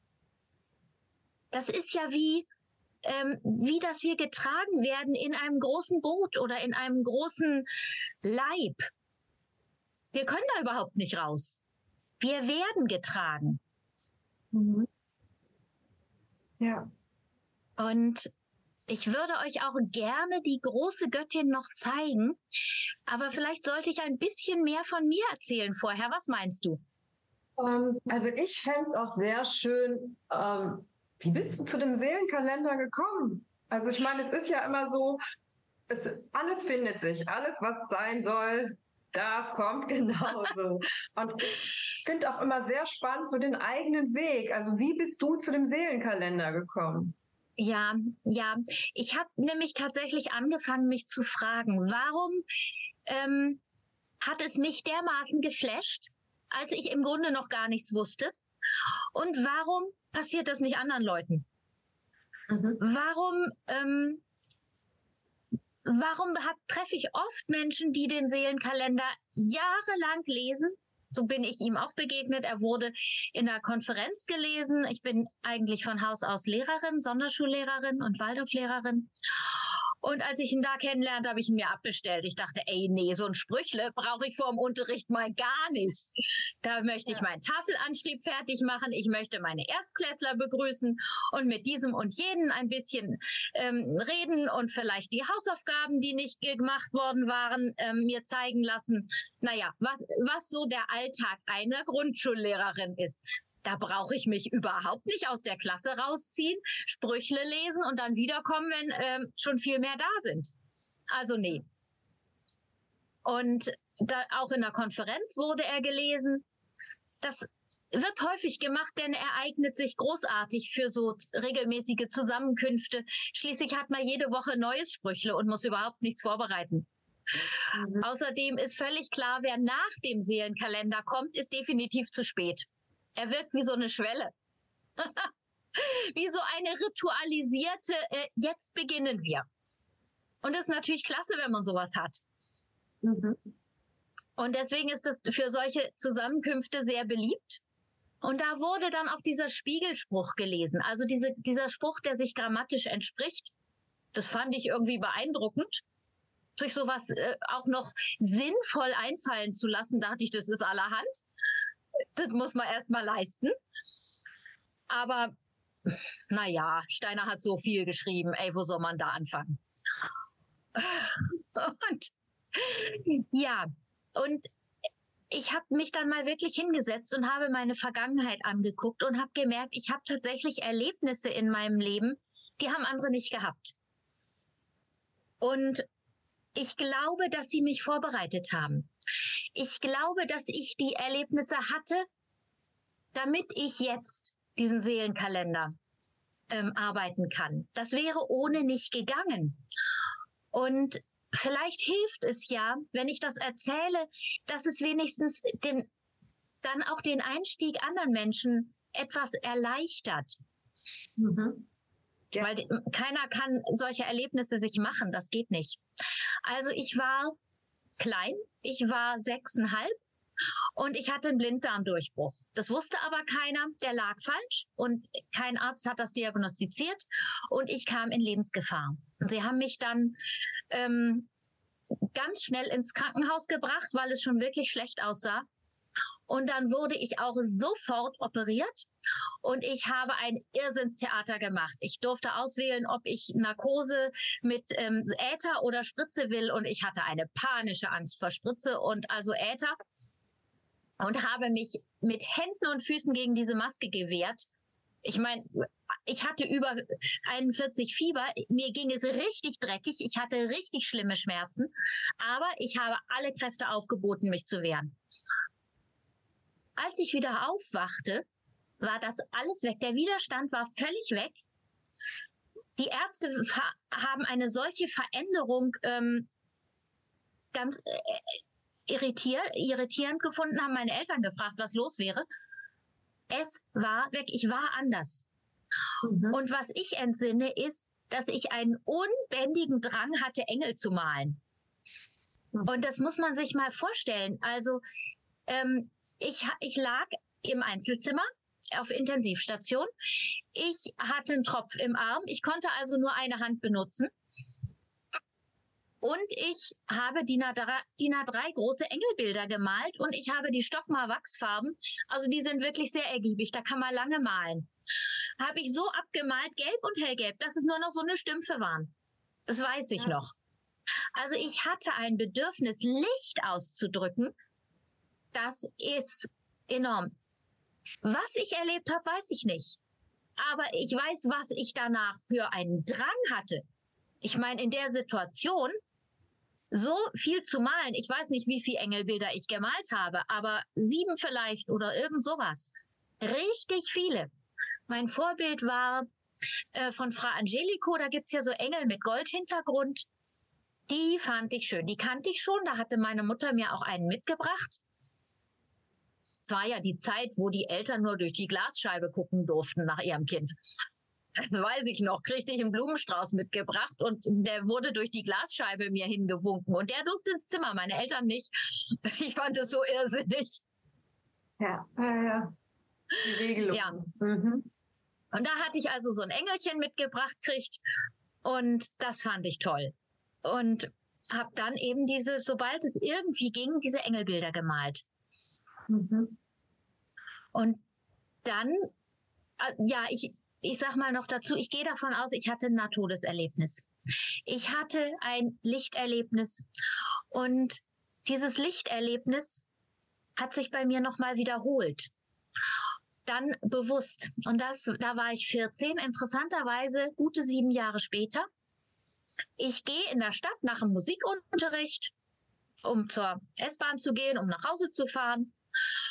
Das ist ja wie, ähm, wie, dass wir getragen werden in einem großen Boot oder in einem großen Leib. Wir können da überhaupt nicht raus. Wir werden getragen. Mhm. Ja. Und ich würde euch auch gerne die große Göttin noch zeigen, aber vielleicht sollte ich ein bisschen mehr von mir erzählen vorher. Was meinst du? Ähm, also ich fände es auch sehr schön, ähm, wie bist du zu dem Seelenkalender gekommen? Also ich meine, es ist ja immer so, es, alles findet sich, alles was sein soll, das kommt genauso. Und ich finde auch immer sehr spannend so den eigenen Weg. Also wie bist du zu dem Seelenkalender gekommen? Ja, ja. Ich habe nämlich tatsächlich angefangen, mich zu fragen, warum ähm, hat es mich dermaßen geflasht, als ich im Grunde noch gar nichts wusste? Und warum passiert das nicht anderen Leuten? Mhm. Warum, ähm, warum treffe ich oft Menschen, die den Seelenkalender jahrelang lesen? So bin ich ihm auch begegnet. Er wurde in einer Konferenz gelesen. Ich bin eigentlich von Haus aus Lehrerin, Sonderschullehrerin und Waldorflehrerin. Und als ich ihn da kennenlernte, habe ich ihn mir abbestellt. Ich dachte, ey, nee, so ein Sprüchle brauche ich vor dem Unterricht mal gar nicht. Da möchte ich meinen Tafelanschrieb fertig machen. Ich möchte meine Erstklässler begrüßen und mit diesem und jenen ein bisschen ähm, reden und vielleicht die Hausaufgaben, die nicht gemacht worden waren, ähm, mir zeigen lassen. Naja, was, was so der Alltag einer Grundschullehrerin ist. Da brauche ich mich überhaupt nicht aus der Klasse rausziehen, Sprüchle lesen und dann wiederkommen, wenn ähm, schon viel mehr da sind. Also nee. Und da, auch in der Konferenz wurde er gelesen. Das wird häufig gemacht, denn er eignet sich großartig für so regelmäßige Zusammenkünfte. Schließlich hat man jede Woche neues Sprüchle und muss überhaupt nichts vorbereiten. Mhm. Außerdem ist völlig klar, wer nach dem Seelenkalender kommt, ist definitiv zu spät. Er wirkt wie so eine Schwelle. Wie so eine ritualisierte, äh, jetzt beginnen wir. Und das ist natürlich klasse, wenn man sowas hat. Mhm. Und deswegen ist das für solche Zusammenkünfte sehr beliebt. Und da wurde dann auch dieser Spiegelspruch gelesen. Also diese, dieser Spruch, der sich grammatisch entspricht. Das fand ich irgendwie beeindruckend. Sich sowas äh, auch noch sinnvoll einfallen zu lassen, dachte ich, das ist allerhand. Das muss man erst mal leisten. Aber naja, Steiner hat so viel geschrieben. Ey, wo soll man da anfangen? Und ja, und ich habe mich dann mal wirklich hingesetzt und habe meine Vergangenheit angeguckt und habe gemerkt, ich habe tatsächlich Erlebnisse in meinem Leben, die haben andere nicht gehabt. Und ich glaube, dass sie mich vorbereitet haben. Ich glaube, dass ich die Erlebnisse hatte, damit ich jetzt diesen Seelenkalender ähm, arbeiten kann. Das wäre ohne nicht gegangen. Und vielleicht hilft es ja, wenn ich das erzähle, dass es wenigstens den, dann auch den Einstieg anderen Menschen etwas erleichtert. Mhm. Ja. Weil die, keiner kann solche Erlebnisse sich machen, das geht nicht. Also ich war klein, ich war sechseinhalb und ich hatte einen Blinddarmdurchbruch. Das wusste aber keiner, der lag falsch und kein Arzt hat das diagnostiziert und ich kam in Lebensgefahr. Sie haben mich dann ähm, ganz schnell ins Krankenhaus gebracht, weil es schon wirklich schlecht aussah. Und dann wurde ich auch sofort operiert und ich habe ein Irrsinnstheater gemacht. Ich durfte auswählen, ob ich Narkose mit ähm, Äther oder Spritze will und ich hatte eine panische Angst vor Spritze und also Äther und habe mich mit Händen und Füßen gegen diese Maske gewehrt. Ich meine, ich hatte über einundvierzig Fieber, mir ging es richtig dreckig, ich hatte richtig schlimme Schmerzen, aber ich habe alle Kräfte aufgeboten, mich zu wehren. Als ich wieder aufwachte, war das alles weg. Der Widerstand war völlig weg. Die Ärzte haben eine solche Veränderung ähm, ganz äh, irritier irritierend gefunden, haben meine Eltern gefragt, was los wäre. Es war weg, ich war anders. Mhm. Und was ich entsinne, ist, dass ich einen unbändigen Drang hatte, Engel zu malen. Mhm. Und das muss man sich mal vorstellen. Also ähm, ich, ich lag im Einzelzimmer auf Intensivstation. Ich hatte einen Tropf im Arm. Ich konnte also nur eine Hand benutzen. Und ich habe D I N A drei große Engelbilder gemalt und ich habe die Stockmar Wachsfarben. Also die sind wirklich sehr ergiebig. Da kann man lange malen. Habe ich so abgemalt, gelb und hellgelb, dass es nur noch so eine Stümpfe waren. Das weiß ich ja noch. Also ich hatte ein Bedürfnis, Licht auszudrücken. Das ist enorm. Was ich erlebt habe, weiß ich nicht. Aber ich weiß, was ich danach für einen Drang hatte. Ich meine, in der Situation so viel zu malen. Ich weiß nicht, wie viele Engelbilder ich gemalt habe, aber sieben vielleicht oder irgend sowas. Richtig viele. Mein Vorbild war äh, von Fra Angelico. Da gibt's ja so Engel mit Goldhintergrund. Die fand ich schön. Die kannte ich schon. Da hatte meine Mutter mir auch einen mitgebracht. Es war ja die Zeit, wo die Eltern nur durch die Glasscheibe gucken durften nach ihrem Kind. Das weiß ich noch, kriegte ich einen Blumenstrauß mitgebracht und der wurde durch die Glasscheibe mir hingewunken. Und der durfte ins Zimmer, meine Eltern nicht. Ich fand es so irrsinnig. Ja, ja, ja. Die Regelung. Ja. Mhm. Und da hatte ich also so ein Engelchen mitgebracht kriegt und das fand ich toll. Und habe dann eben diese, sobald es irgendwie ging, diese Engelbilder gemalt. Mhm. Und dann, ja, ich, ich sag mal noch dazu, ich gehe davon aus, ich hatte ein Nahtodeserlebnis. Ich hatte ein Lichterlebnis und dieses Lichterlebnis hat sich bei mir nochmal wiederholt. Dann bewusst. Und das, da war ich vierzehn, interessanterweise gute sieben Jahre später. Ich gehe in der Stadt nach dem Musikunterricht, um zur S-Bahn zu gehen, um nach Hause zu fahren.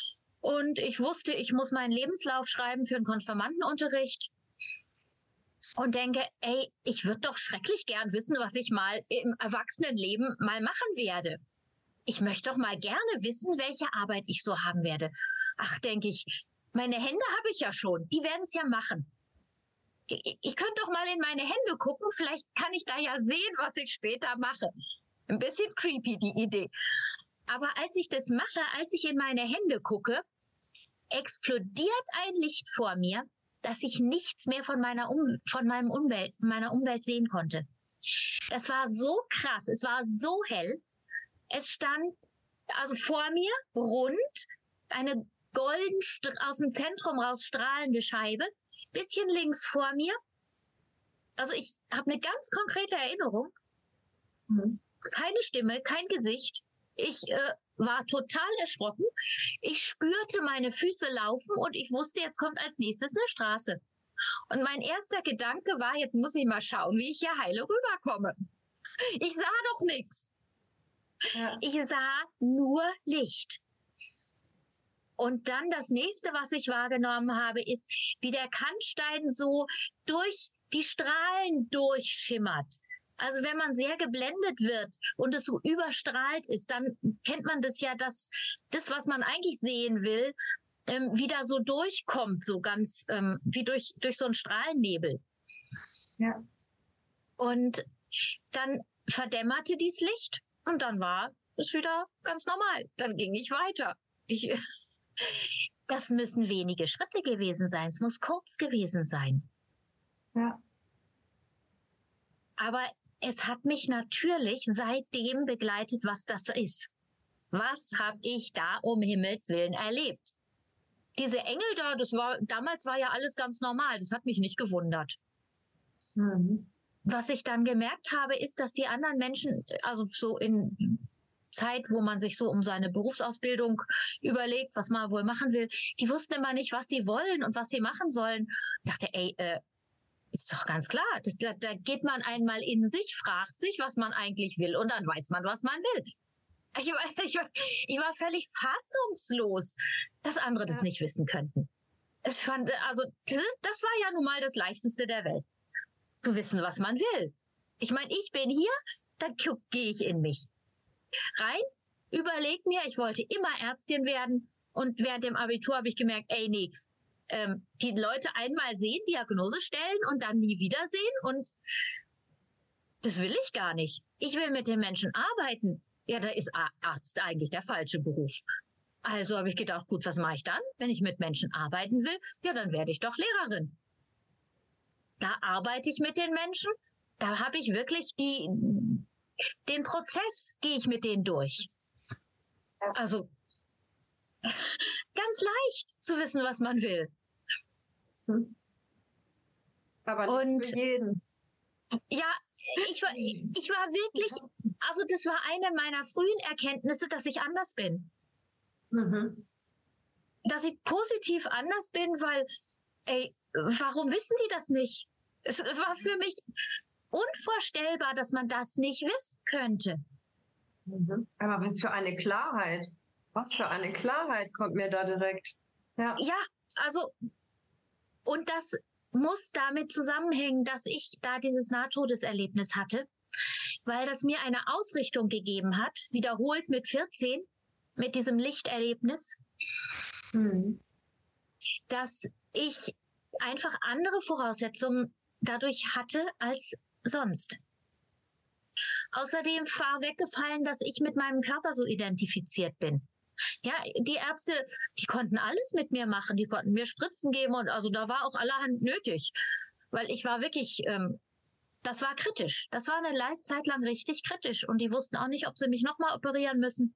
Und ich wusste, ich muss meinen Lebenslauf schreiben für den Konfirmandenunterricht. Und denke, ey, ich würde doch schrecklich gern wissen, was ich mal im Erwachsenenleben mal machen werde. Ich möchte doch mal gerne wissen, welche Arbeit ich so haben werde. Ach, denke ich, meine Hände habe ich ja schon, die werden es ja machen. Ich, ich könnte doch mal in meine Hände gucken, vielleicht kann ich da ja sehen, was ich später mache. Ein bisschen creepy, die Idee. Aber als ich das mache, als ich in meine Hände gucke, explodiert ein Licht vor mir, dass ich nichts mehr von meiner, um von meinem Umwelt, meiner Umwelt sehen konnte. Das war so krass, es war so hell. Es stand also vor mir rund eine golden aus dem Zentrum raus strahlende Scheibe, bisschen links vor mir. Also ich habe eine ganz konkrete Erinnerung. Mhm. Keine Stimme, kein Gesicht. Ich äh, war total erschrocken. Ich spürte meine Füße laufen und ich wusste, jetzt kommt als nächstes eine Straße. Und mein erster Gedanke war, jetzt muss ich mal schauen, wie ich hier heile rüberkomme. Ich sah doch nichts. Ja. Ich sah nur Licht. Und dann das nächste, was ich wahrgenommen habe, ist, wie der Kannstein so durch die Strahlen durchschimmert. Also wenn man sehr geblendet wird und es so überstrahlt ist, dann kennt man das ja, dass das, was man eigentlich sehen will, ähm, wieder so durchkommt, so ganz ähm, wie durch, durch so einen Strahlennebel. Ja. Und dann verdämmerte dieses Licht und dann war es wieder ganz normal. Dann ging ich weiter. Ich, das müssen wenige Schritte gewesen sein. Es muss kurz gewesen sein. Ja. Aber es hat mich natürlich seitdem begleitet, was das ist. Was habe ich da um Himmels Willen erlebt? Diese Engel da, das war, damals war ja alles ganz normal. Das hat mich nicht gewundert. Mhm. Was ich dann gemerkt habe, ist, dass die anderen Menschen, also so in Zeit, wo man sich so um seine Berufsausbildung überlegt, was man wohl machen will, die wussten immer nicht, was sie wollen und was sie machen sollen. Ich dachte, ey, äh, ist doch ganz klar, da, da geht man einmal in sich, fragt sich, was man eigentlich will und dann weiß man, was man will. Ich war, ich war, ich war völlig fassungslos, dass andere das nicht wissen könnten. Es fand, also das, das war ja nun mal das Leichteste der Welt, zu wissen, was man will. Ich meine, ich bin hier, dann gehe ich in mich rein, überleg mir, ich wollte immer Ärztin werden und während dem Abitur habe ich gemerkt, ey, nee, ähm, die Leute einmal sehen, Diagnose stellen und dann nie wiedersehen und das will ich gar nicht. Ich will mit den Menschen arbeiten. Ja, da ist Arzt eigentlich der falsche Beruf. Also habe ich gedacht, gut, was mache ich dann? Wenn ich mit Menschen arbeiten will, ja, dann werde ich doch Lehrerin. Da arbeite ich mit den Menschen, da habe ich wirklich die, den Prozess gehe ich mit denen durch. Also ganz leicht zu wissen, was man will. Aber nicht und, für jeden. Ja, ich war, ich war wirklich, also das war eine meiner frühen Erkenntnisse, dass ich anders bin. Mhm. Dass ich positiv anders bin, weil, ey, warum wissen die das nicht? Es war für mich unvorstellbar, dass man das nicht wissen könnte. Mhm. Aber was für eine Klarheit. Was für eine Klarheit kommt mir da direkt. Ja, ja, also, und das muss damit zusammenhängen, dass ich da dieses Nahtodeserlebnis hatte, weil das mir eine Ausrichtung gegeben hat, wiederholt mit vierzehn, mit diesem Lichterlebnis, mhm. dass ich einfach andere Voraussetzungen dadurch hatte als sonst. Außerdem war weggefallen, dass ich mit meinem Körper so identifiziert bin. Ja, die Ärzte, die konnten alles mit mir machen, die konnten mir Spritzen geben und also da war auch allerhand nötig, weil ich war wirklich, ähm, das war kritisch. Das war eine Zeit lang richtig kritisch und die wussten auch nicht, ob sie mich nochmal operieren müssen.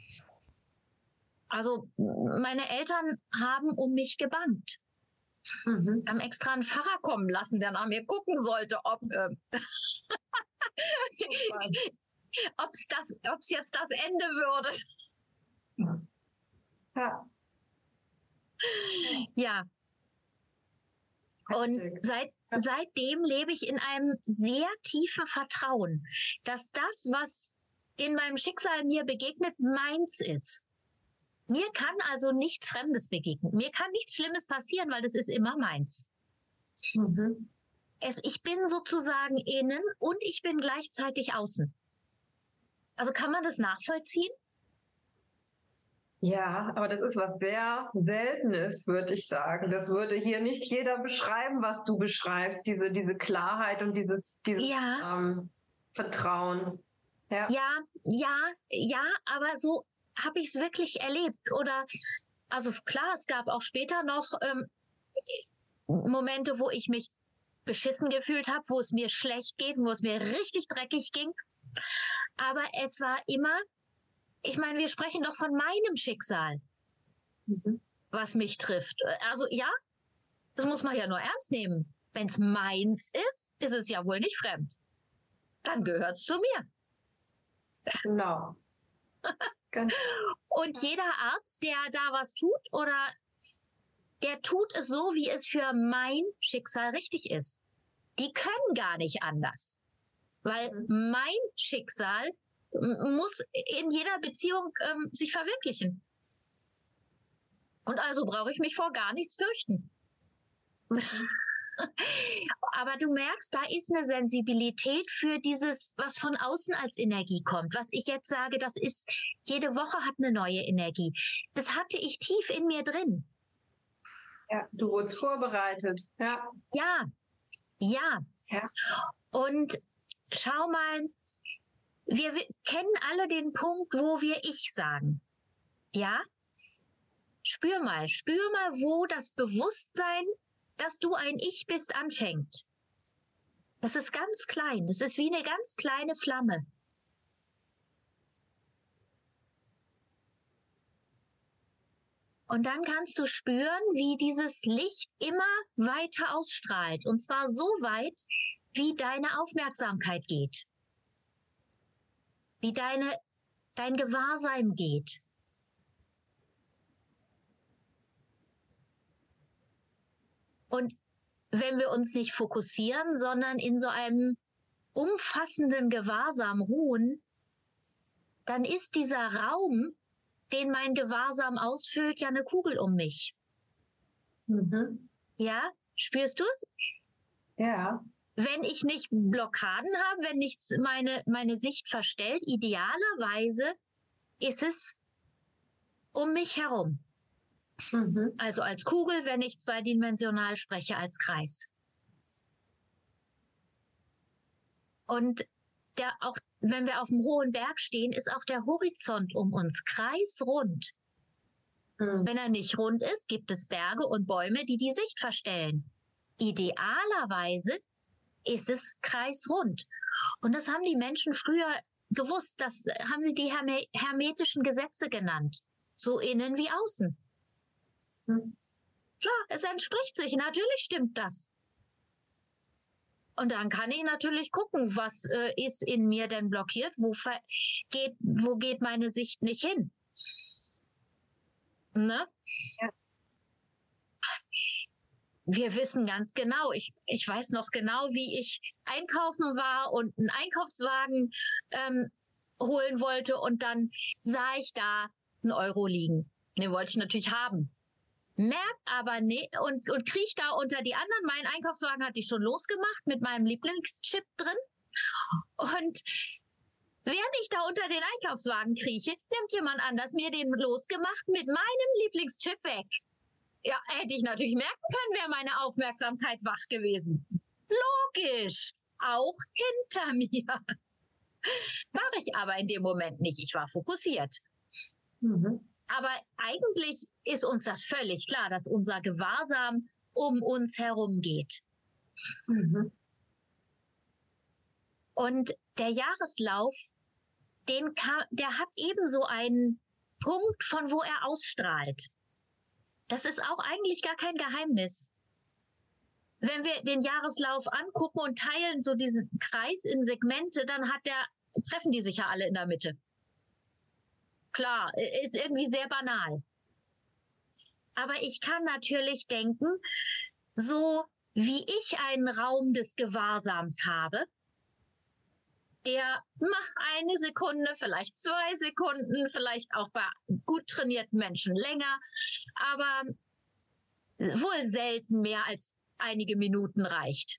Also meine Eltern haben um mich gebangt. Mhm. Haben extra einen Pfarrer kommen lassen, der nach mir gucken sollte, ob ähm, ob's das, ob's jetzt das Ende würde. Ja. Ja. Und seit, seitdem lebe ich in einem sehr tiefen Vertrauen, dass das, was in meinem Schicksal mir begegnet, meins ist. Mir kann also nichts Fremdes begegnen. Mir kann nichts Schlimmes passieren, weil das ist immer meins. Mhm. Es, ich bin sozusagen innen und ich bin gleichzeitig außen. Also kann man das nachvollziehen? Ja, aber das ist was sehr Seltenes, würde ich sagen. Das würde hier nicht jeder beschreiben, was du beschreibst, diese, diese Klarheit und dieses, dieses Ja, ähm, Vertrauen. Ja. ja, ja, ja, aber so habe ich es wirklich erlebt. Oder, also klar, es gab auch später noch ähm, Momente, wo ich mich beschissen gefühlt habe, wo es mir schlecht geht, wo es mir richtig dreckig ging. Aber es war immer, ich meine, wir sprechen doch von meinem Schicksal, Mhm. was mich trifft. Also ja, das muss man ja nur ernst nehmen. Wenn es meins ist, ist es ja wohl nicht fremd. Dann gehört es zu mir. Genau. Ganz Und jeder Arzt, der da was tut oder der tut es so, wie es für mein Schicksal richtig ist. Die können gar nicht anders. Weil Mhm. mein Schicksal muss in jeder Beziehung ähm, sich verwirklichen. Und also brauche ich mich vor gar nichts fürchten. Mhm. Aber du merkst, da ist eine Sensibilität für dieses, was von außen als Energie kommt. Was ich jetzt sage, das ist, jede Woche hat eine neue Energie. Das hatte ich tief in mir drin. Ja, du wurdest vorbereitet. Ja. Ja, ja. Ja. Und schau mal, wir, wir kennen alle den Punkt, wo wir ich sagen. Ja? Spür mal, spür mal, wo das Bewusstsein, dass du ein Ich bist, anfängt. Das ist ganz klein. Das ist wie eine ganz kleine Flamme. Und dann kannst du spüren, wie dieses Licht immer weiter ausstrahlt. Und zwar so weit, wie deine Aufmerksamkeit geht. Wie deine, dein Gewahrsein geht. Und wenn wir uns nicht fokussieren, sondern in so einem umfassenden Gewahrsam ruhen, dann ist dieser Raum, den mein Gewahrsam ausfüllt, ja eine Kugel um mich. Mhm. Ja, spürst du es? Ja. Wenn ich nicht Blockaden habe, wenn nichts meine, meine Sicht verstellt, idealerweise ist es um mich herum. Mhm. Also als Kugel, wenn ich zweidimensional spreche, als Kreis. Und der, auch wenn wir auf dem hohen Berg stehen, ist auch der Horizont um uns kreisrund. Mhm. Wenn er nicht rund ist, gibt es Berge und Bäume, die die Sicht verstellen. Idealerweise ist es kreisrund. Und das haben die Menschen früher gewusst. Das haben sie die herme hermetischen Gesetze genannt. So innen wie außen. Mhm. Klar, es entspricht sich. Natürlich stimmt das. Und dann kann ich natürlich gucken, was äh, ist in mir denn blockiert, wo geht, wo geht meine Sicht nicht hin. Ne? Ja. Wir wissen ganz genau, ich, ich weiß noch genau, wie ich einkaufen war und einen Einkaufswagen ähm, holen wollte und dann sah ich da einen Euro liegen. Den wollte ich natürlich haben. Merk aber nicht und, und kriech da unter die anderen. Mein Einkaufswagen hatte ich schon losgemacht mit meinem Lieblingschip drin. Und während ich da unter den Einkaufswagen krieche, nimmt jemand anders mir den losgemacht mit meinem Lieblingschip weg. Ja, hätte ich natürlich merken können, wäre meine Aufmerksamkeit wach gewesen. Logisch, auch hinter mir. Mache ich aber in dem Moment nicht. Ich war fokussiert. Mhm. Aber eigentlich ist uns das völlig klar, dass unser Gewahrsam um uns herum geht. Mhm. Und der Jahreslauf, den kann, der hat ebenso einen Punkt, von wo er ausstrahlt. Das ist auch eigentlich gar kein Geheimnis. Wenn wir den Jahreslauf angucken und teilen so diesen Kreis in Segmente, dann hat der, treffen die sich ja alle in der Mitte. Klar, ist irgendwie sehr banal. Aber ich kann natürlich denken, so wie ich einen Raum des Gewahrsams habe, der macht eine Sekunde, vielleicht zwei Sekunden, vielleicht auch bei gut trainierten Menschen länger, aber wohl selten mehr als einige Minuten reicht.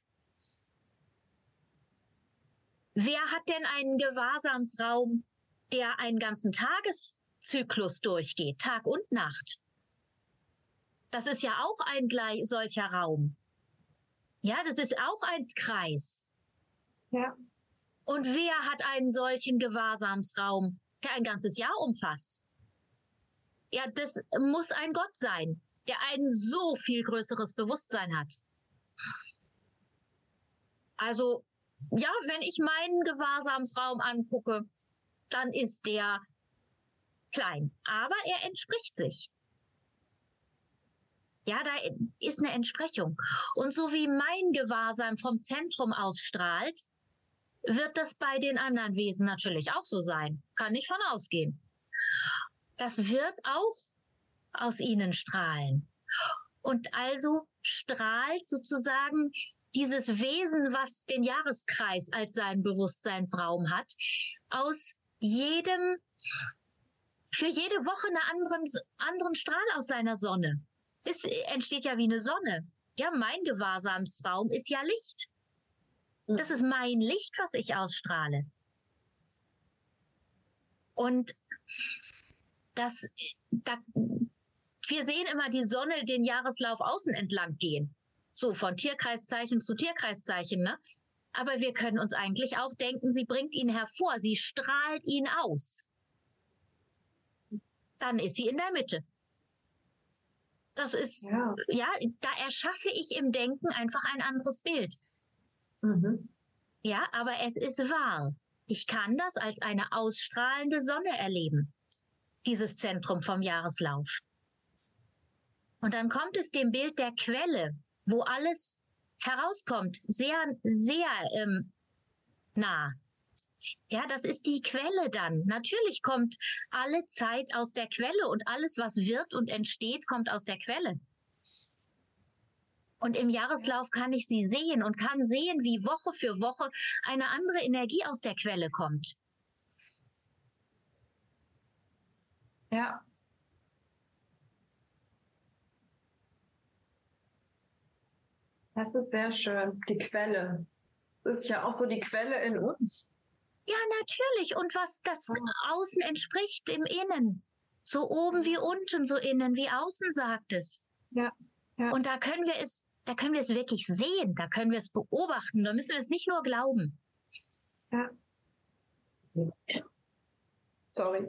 Wer hat denn einen Gewahrsamsraum, der einen ganzen Tageszyklus durchgeht, Tag und Nacht? Das ist ja auch ein gleich solcher Raum. Ja, das ist auch ein Kreis. Ja. Und wer hat einen solchen Gewahrsamsraum, der ein ganzes Jahr umfasst? Ja, das muss ein Gott sein, der ein so viel größeres Bewusstsein hat. Also, ja, wenn ich meinen Gewahrsamsraum angucke, dann ist der klein, aber er entspricht sich. Ja, da ist eine Entsprechung. Und so wie mein Gewahrsam vom Zentrum ausstrahlt, wird das bei den anderen Wesen natürlich auch so sein. Kann ich von ausgehen. Das wird auch aus ihnen strahlen. Und also strahlt sozusagen dieses Wesen, was den Jahreskreis als seinen Bewusstseinsraum hat, aus jedem, für jede Woche einen anderen, anderen Strahl aus seiner Sonne. Es entsteht ja wie eine Sonne. Ja, mein Gewahrsamsraum ist ja Licht. Das ist mein Licht, was ich ausstrahle. Und das, da, wir sehen immer die Sonne den Jahreslauf außen entlang gehen. So von Tierkreiszeichen zu Tierkreiszeichen, ne? Aber wir können uns eigentlich auch denken, sie bringt ihn hervor, sie strahlt ihn aus. Dann ist sie in der Mitte. Das ist, ja, ja da erschaffe ich im Denken einfach ein anderes Bild. Mhm. Ja, aber es ist wahr. Ich kann das als eine ausstrahlende Sonne erleben, dieses Zentrum vom Jahreslauf. Und dann kommt es dem Bild der Quelle, wo alles herauskommt, sehr, sehr ähm, nah. Ja, das ist die Quelle dann. Natürlich kommt alle Zeit aus der Quelle und alles, was wird und entsteht, kommt aus der Quelle. Und im Jahreslauf kann ich sie sehen und kann sehen, wie Woche für Woche eine andere Energie aus der Quelle kommt. Ja. Das ist sehr schön. Die Quelle. Das ist ja auch so die Quelle in uns. Ja, natürlich. Und was das Außen entspricht im Innen. So oben wie unten, so innen wie außen, sagt es. Ja. Ja. Und da können wir es, da können wir es wirklich sehen. Da können wir es beobachten. Da müssen wir es nicht nur glauben. Ja. Sorry.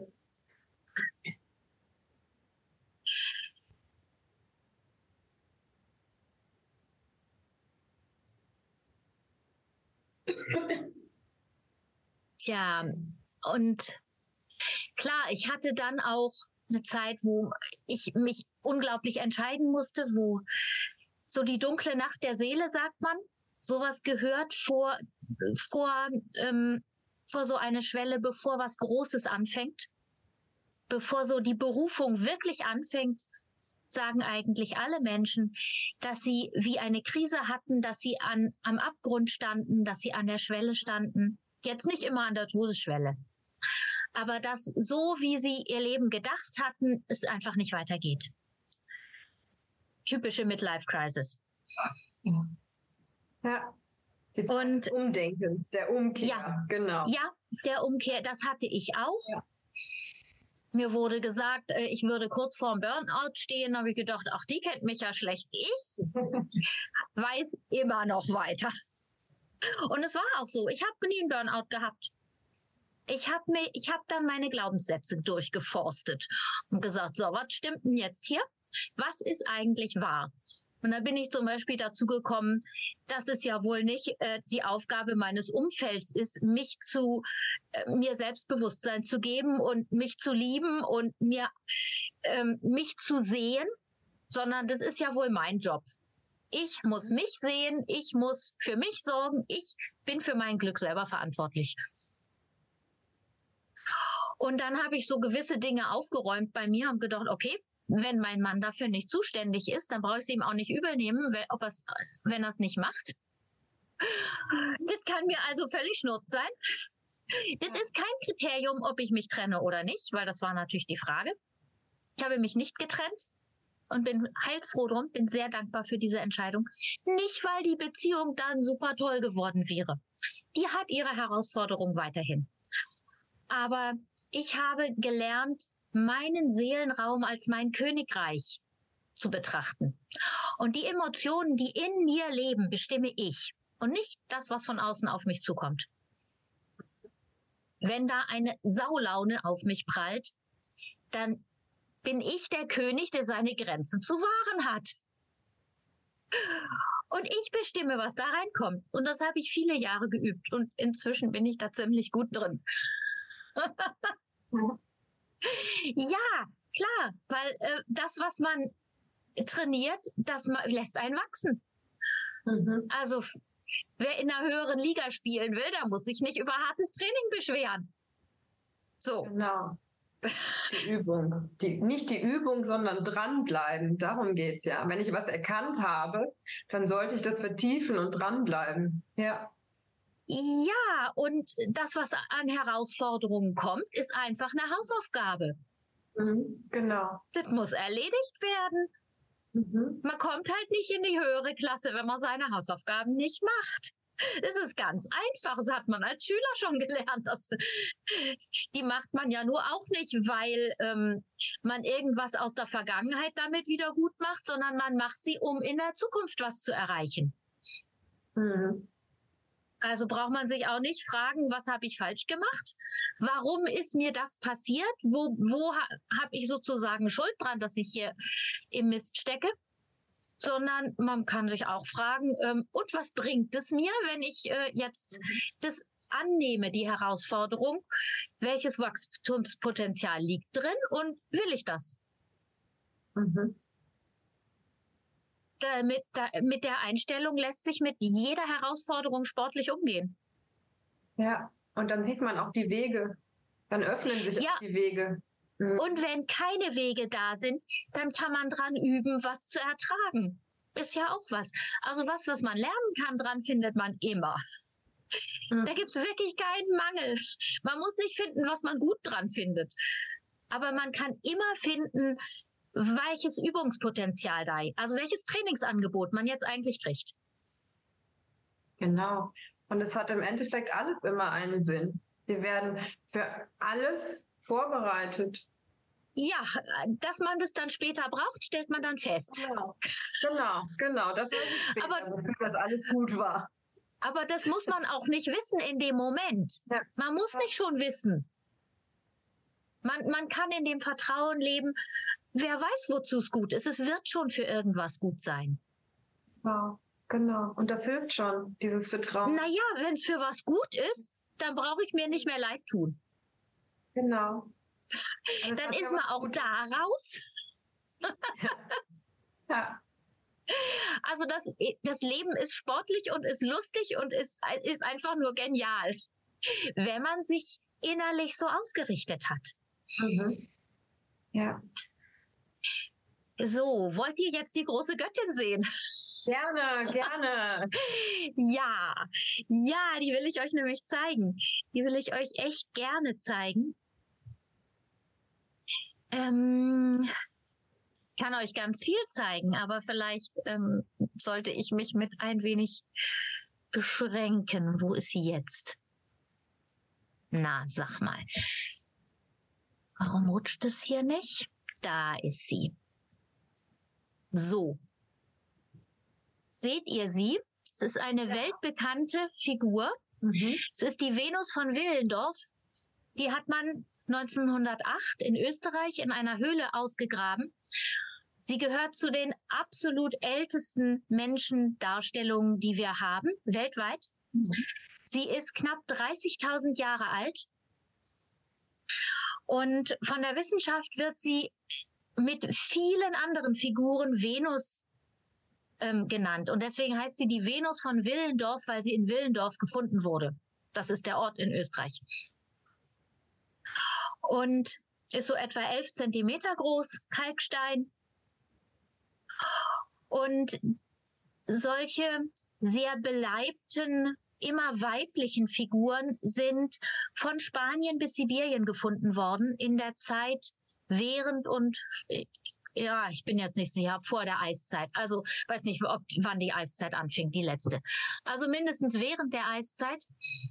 Tja, und klar, ich hatte dann auch eine Zeit, wo ich mich unglaublich entscheiden musste, wo so die dunkle Nacht der Seele, sagt man, sowas gehört vor, vor, ähm, vor so eine Schwelle, bevor was Großes anfängt, bevor so die Berufung wirklich anfängt, sagen eigentlich alle Menschen, dass sie wie eine Krise hatten, dass sie an, am Abgrund standen, dass sie an der Schwelle standen. Jetzt nicht immer an der Todesschwelle. Aber dass so, wie sie ihr Leben gedacht hatten, es einfach nicht weitergeht. Typische Midlife-Crisis. Ja. Jetzt und Umdenken, der Umkehr, ja, genau. Ja, der Umkehr, das hatte ich auch. Ja. Mir wurde gesagt, ich würde kurz vorm Burnout stehen. Da habe ich gedacht, ach, die kennt mich ja schlecht. Ich weiß immer noch weiter. Und es war auch so. Ich habe nie einen Burnout gehabt. Ich habe mir, ich habe dann meine Glaubenssätze durchgeforstet und gesagt, so, was stimmt denn jetzt hier? Was ist eigentlich wahr? Und da bin ich zum Beispiel dazu gekommen, dass es ja wohl nicht äh, die Aufgabe meines Umfelds ist, mich zu, äh, mir Selbstbewusstsein zu geben und mich zu lieben und mir, ähm, mich zu sehen, sondern das ist ja wohl mein Job. Ich muss mich sehen, ich muss für mich sorgen, ich bin für mein Glück selber verantwortlich. Und dann habe ich so gewisse Dinge aufgeräumt bei mir und gedacht, okay, wenn mein Mann dafür nicht zuständig ist, dann brauche ich es ihm auch nicht übel nehmen, wenn, ob er's, wenn er es nicht macht. Das kann mir also völlig schnurz sein. Das ist kein Kriterium, ob ich mich trenne oder nicht, weil das war natürlich die Frage. Ich habe mich nicht getrennt und bin heilfroh drum, bin sehr dankbar für diese Entscheidung. Nicht, weil die Beziehung dann super toll geworden wäre. Die hat ihre Herausforderung weiterhin. Aber ich habe gelernt, meinen Seelenraum als mein Königreich zu betrachten. Und die Emotionen, die in mir leben, bestimme ich und nicht das, was von außen auf mich zukommt. Wenn da eine Saulaune auf mich prallt, dann bin ich der König, der seine Grenzen zu wahren hat. Und ich bestimme, was da reinkommt. Und das habe ich viele Jahre geübt. Und inzwischen bin ich da ziemlich gut drin. Ja, klar, weil äh, das, was man trainiert, das lässt einen wachsen. Mhm. Also wer in einer höheren Liga spielen will, der muss sich nicht über hartes Training beschweren. So. Genau. Die Übung. Die, nicht die Übung, sondern dranbleiben. Darum geht's ja. Wenn ich was erkannt habe, dann sollte ich das vertiefen und dranbleiben. Ja. Ja, und das, was an Herausforderungen kommt, ist einfach eine Hausaufgabe. Mhm, genau. Das muss erledigt werden. Mhm. Man kommt halt nicht in die höhere Klasse, wenn man seine Hausaufgaben nicht macht. Das ist ganz einfach. Das hat man als Schüler schon gelernt. Das, die macht man ja nur auch nicht, weil ähm, man irgendwas aus der Vergangenheit damit wieder gut macht, sondern man macht sie, um in der Zukunft was zu erreichen. Mhm. Also braucht man sich auch nicht fragen, was habe ich falsch gemacht? Warum ist mir das passiert? Wo, wo ha, habe ich sozusagen Schuld dran, dass ich hier im Mist stecke? Sondern man kann sich auch fragen, ähm, und was bringt es mir, wenn ich äh, jetzt mhm. das annehme, die Herausforderung? Welches Wachstumspotenzial liegt drin und will ich das? Mhm. Mit, da, mit der Einstellung lässt sich mit jeder Herausforderung sportlich umgehen. Ja, und dann sieht man auch die Wege. Dann öffnen sich ja. auch die Wege. Mhm. Und wenn keine Wege da sind, dann kann man dran üben, was zu ertragen. Ist ja auch was. Also was, was man lernen kann, dran findet man immer. Mhm. Da gibt es wirklich keinen Mangel. Man muss nicht finden, was man gut dran findet. Aber man kann immer finden, welches Übungspotenzial da ist, also welches Trainingsangebot man jetzt eigentlich kriegt. Genau. Und es hat im Endeffekt alles immer einen Sinn. Wir werden für alles vorbereitet. Ja, dass man das dann später braucht, stellt man dann fest. Genau, genau, genau. Das weiß ich später, aber, wofür das alles gut war. Aber das muss man auch nicht wissen in dem Moment. Ja. Man muss nicht schon wissen. Man, man kann in dem Vertrauen leben, wer weiß, wozu es gut ist. Es wird schon für irgendwas gut sein. Wow, genau. Und das hilft schon, dieses Vertrauen. Naja, wenn es für was gut ist, dann brauche ich mir nicht mehr leid tun. Genau. Also dann ist man auch da raus. Ja. Ja. Also das, das Leben ist sportlich und ist lustig und ist, ist einfach nur genial, wenn man sich innerlich so ausgerichtet hat. Mhm. Ja. So, wollt ihr jetzt die große Göttin sehen? Gerne, gerne. Ja, ja, die will ich euch nämlich zeigen. Die will ich euch echt gerne zeigen. Ähm, kann euch ganz viel zeigen, aber vielleicht ähm, sollte ich mich mit ein wenig beschränken. Wo ist sie jetzt? Na, sag mal. Warum rutscht es hier nicht? Da ist sie. So. Seht ihr sie? Es ist eine ja. weltbekannte Figur. Mhm. Es ist die Venus von Willendorf. Die hat man neunzehnhundertacht in Österreich in einer Höhle ausgegraben. Sie gehört zu den absolut ältesten Menschendarstellungen, die wir haben, weltweit. Mhm. Sie ist knapp dreißigtausend Jahre alt. Und von der Wissenschaft wird sie mit vielen anderen Figuren Venus ähm, genannt. Und deswegen heißt sie die Venus von Willendorf, weil sie in Willendorf gefunden wurde. Das ist der Ort in Österreich. Und ist so etwa elf Zentimeter groß, Kalkstein. Und solche sehr beleibten immer weiblichen Figuren sind von Spanien bis Sibirien gefunden worden in der Zeit während und ja, ich bin jetzt nicht sicher, vor der Eiszeit. Also weiß nicht, ob, wann die Eiszeit anfing, die letzte. Also mindestens während der Eiszeit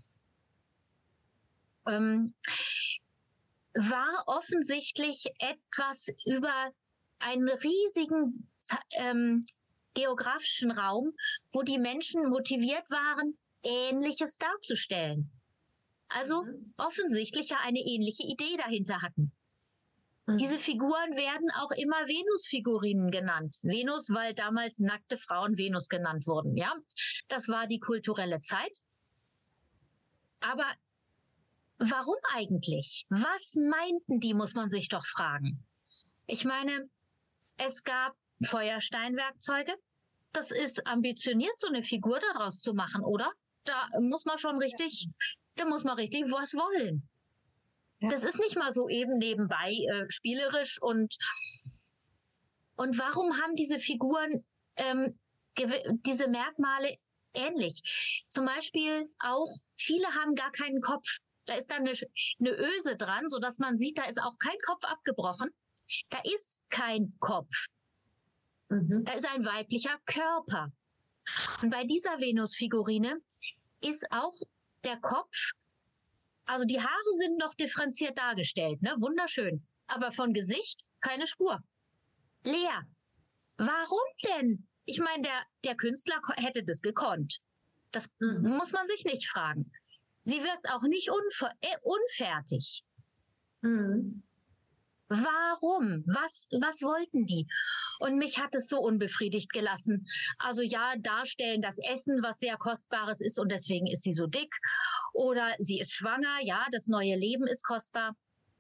ähm, war offensichtlich etwas über einen riesigen ähm, geografischen Raum, wo die Menschen motiviert waren, Ähnliches darzustellen. Also mhm. offensichtlich ja eine ähnliche Idee dahinter hatten. Mhm. Diese Figuren werden auch immer Venus-Figurinen genannt. Venus, weil damals nackte Frauen Venus genannt wurden. Ja, das war die kulturelle Zeit. Aber warum eigentlich? Was meinten die, muss man sich doch fragen. Ich meine, es gab Feuersteinwerkzeuge. Das ist ambitioniert, so eine Figur daraus zu machen, oder? Da muss man schon richtig, da muss man richtig was wollen. Ja. Das ist nicht mal so eben nebenbei äh, spielerisch und und warum haben diese Figuren ähm, diese Merkmale ähnlich? Zum Beispiel auch, viele haben gar keinen Kopf. Da ist dann eine, eine Öse dran, sodass man sieht, da ist auch kein Kopf abgebrochen. Da ist kein Kopf. Mhm. Da ist ein weiblicher Körper. Und bei dieser Venus-Figurine ist auch der Kopf, also die Haare sind noch differenziert dargestellt, ne? Wunderschön. Aber von Gesicht keine Spur. Leer. Warum denn? Ich meine, der, der Künstler hätte das gekonnt. Das mhm. muss man sich nicht fragen. Sie wirkt auch nicht unfer- äh, unfertig. Mhm. Warum? Was, was wollten die? Und mich hat es so unbefriedigt gelassen. Also ja, darstellen das Essen, was sehr Kostbares ist und deswegen ist sie so dick. Oder sie ist schwanger, ja, das neue Leben ist kostbar.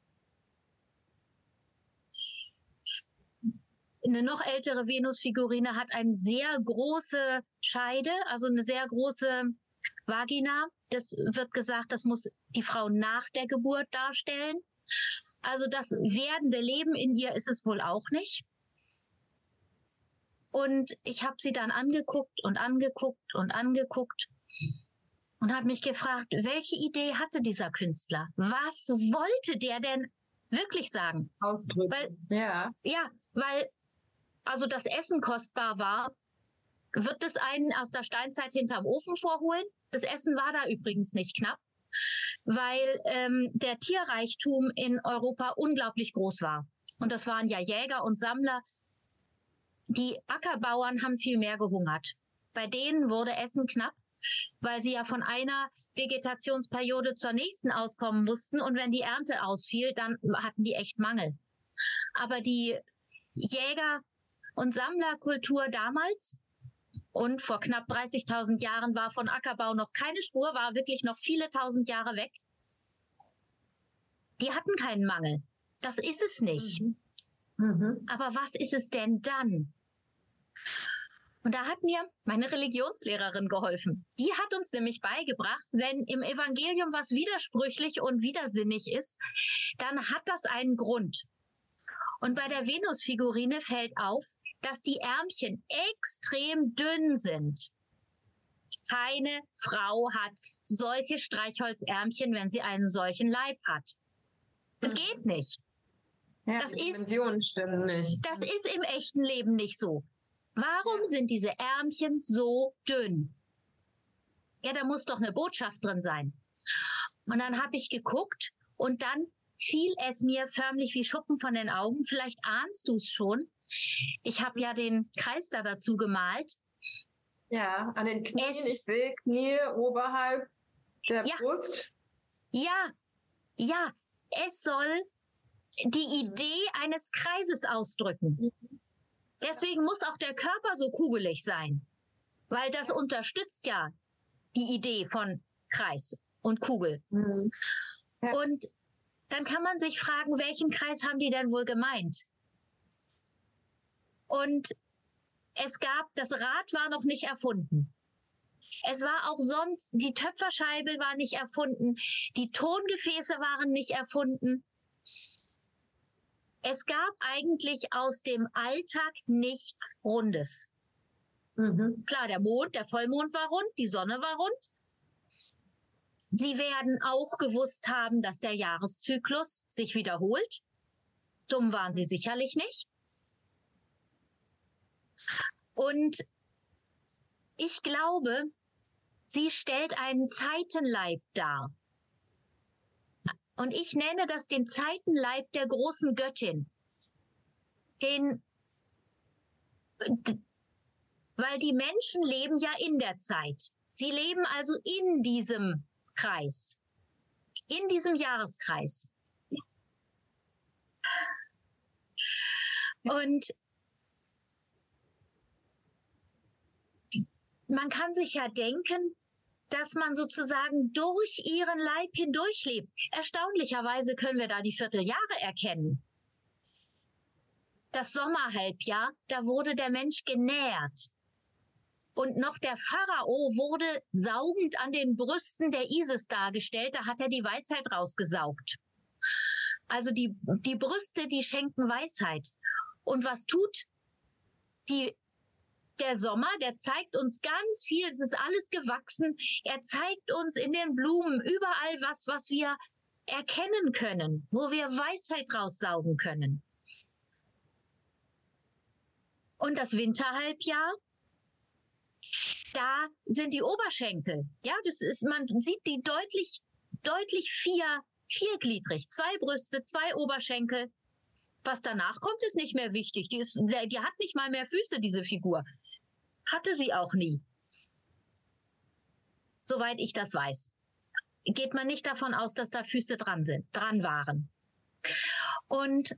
Eine noch ältere Venus-Figurine hat eine sehr große Scheide, also eine sehr große Vagina. Das wird gesagt, das muss die Frau nach der Geburt darstellen. Also das werdende Leben in ihr ist es wohl auch nicht. Und ich habe sie dann angeguckt und angeguckt und angeguckt und habe mich gefragt, welche Idee hatte dieser Künstler? Was wollte der denn wirklich sagen? Ausdrücken. Weil, ja. Ja, weil also das Essen kostbar war, wird es einen aus der Steinzeit hinterm Ofen vorholen. Das Essen war da übrigens nicht knapp, weil ähm, der Tierreichtum in Europa unglaublich groß war. Und das waren ja Jäger und Sammler. Die Ackerbauern haben viel mehr gehungert. Bei denen wurde Essen knapp, weil sie ja von einer Vegetationsperiode zur nächsten auskommen mussten. Und wenn die Ernte ausfiel, dann hatten die echt Mangel. Aber die Jäger- und Sammlerkultur damals und vor knapp dreißigtausend Jahren war von Ackerbau noch keine Spur, war wirklich noch viele tausend Jahre weg. Die hatten keinen Mangel. Das ist es nicht. Mhm. Mhm. Aber was ist es denn dann? Und da hat mir meine Religionslehrerin geholfen. Die hat uns nämlich beigebracht, wenn im Evangelium was widersprüchlich und widersinnig ist, dann hat das einen Grund. Und bei der Venus-Figurine fällt auf, dass die Ärmchen extrem dünn sind. Keine Frau hat solche Streichholzärmchen, wenn sie einen solchen Leib hat. Das geht nicht. Ja, das die ist, Dimensionen stimmen nicht. Das ist im echten Leben nicht so. Warum ja. sind diese Ärmchen so dünn? Ja, da muss doch eine Botschaft drin sein. Und dann habe ich geguckt und dann fiel es mir förmlich wie Schuppen von den Augen. Vielleicht ahnst du es schon. Ich habe ja den Kreis da dazu gemalt. Ja, an den Knien. Es, ich sehe Knie oberhalb der ja, Brust. Ja, ja. Es soll die Idee eines Kreises ausdrücken. Deswegen muss auch der Körper so kugelig sein. Weil das unterstützt ja die Idee von Kreis und Kugel. Mhm. Ja. Und dann kann man sich fragen, welchen Kreis haben die denn wohl gemeint? Und es gab, das Rad war noch nicht erfunden. Es war auch sonst, die Töpferscheibe war nicht erfunden, die Tongefäße waren nicht erfunden. Es gab eigentlich aus dem Alltag nichts Rundes. Mhm. Klar, der Mond, der Vollmond war rund, die Sonne war rund, Sie werden auch gewusst haben, dass der Jahreszyklus sich wiederholt. Dumm waren Sie sicherlich nicht. Und ich glaube, sie stellt einen Zeitenleib dar. Und ich nenne das den Zeitenleib der großen Göttin. Den, weil die Menschen leben ja in der Zeit. Sie leben also in diesem Kreis, in diesem Jahreskreis. Und man kann sich ja denken, dass man sozusagen durch ihren Leib hindurchlebt. Erstaunlicherweise können wir da die Vierteljahre erkennen. Das Sommerhalbjahr, da wurde der Mensch genährt. Und noch der Pharao wurde saugend an den Brüsten der Isis dargestellt. Da hat er die Weisheit rausgesaugt. Also die, die Brüste, die schenken Weisheit. Und was tut die Der Sommer, der zeigt uns ganz viel, es ist alles gewachsen. Er zeigt uns in den Blumen überall was, was wir erkennen können, wo wir Weisheit raussaugen können. Und das Winterhalbjahr, da sind die Oberschenkel. Ja, das ist, man sieht die deutlich, deutlich vier, viergliedrig. Zwei Brüste, zwei Oberschenkel. Was danach kommt, ist nicht mehr wichtig. Die, ist, die hat nicht mal mehr Füße, diese Figur. Hatte sie auch nie. Soweit ich das weiß. Geht man nicht davon aus, dass da Füße dran sind, dran waren. Und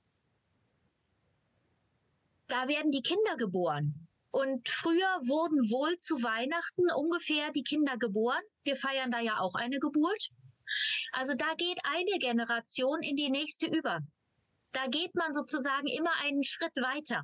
da werden die Kinder geboren. Und früher wurden wohl zu Weihnachten ungefähr die Kinder geboren. Wir feiern da ja auch eine Geburt. Also da geht eine Generation in die nächste über. Da geht man sozusagen immer einen Schritt weiter.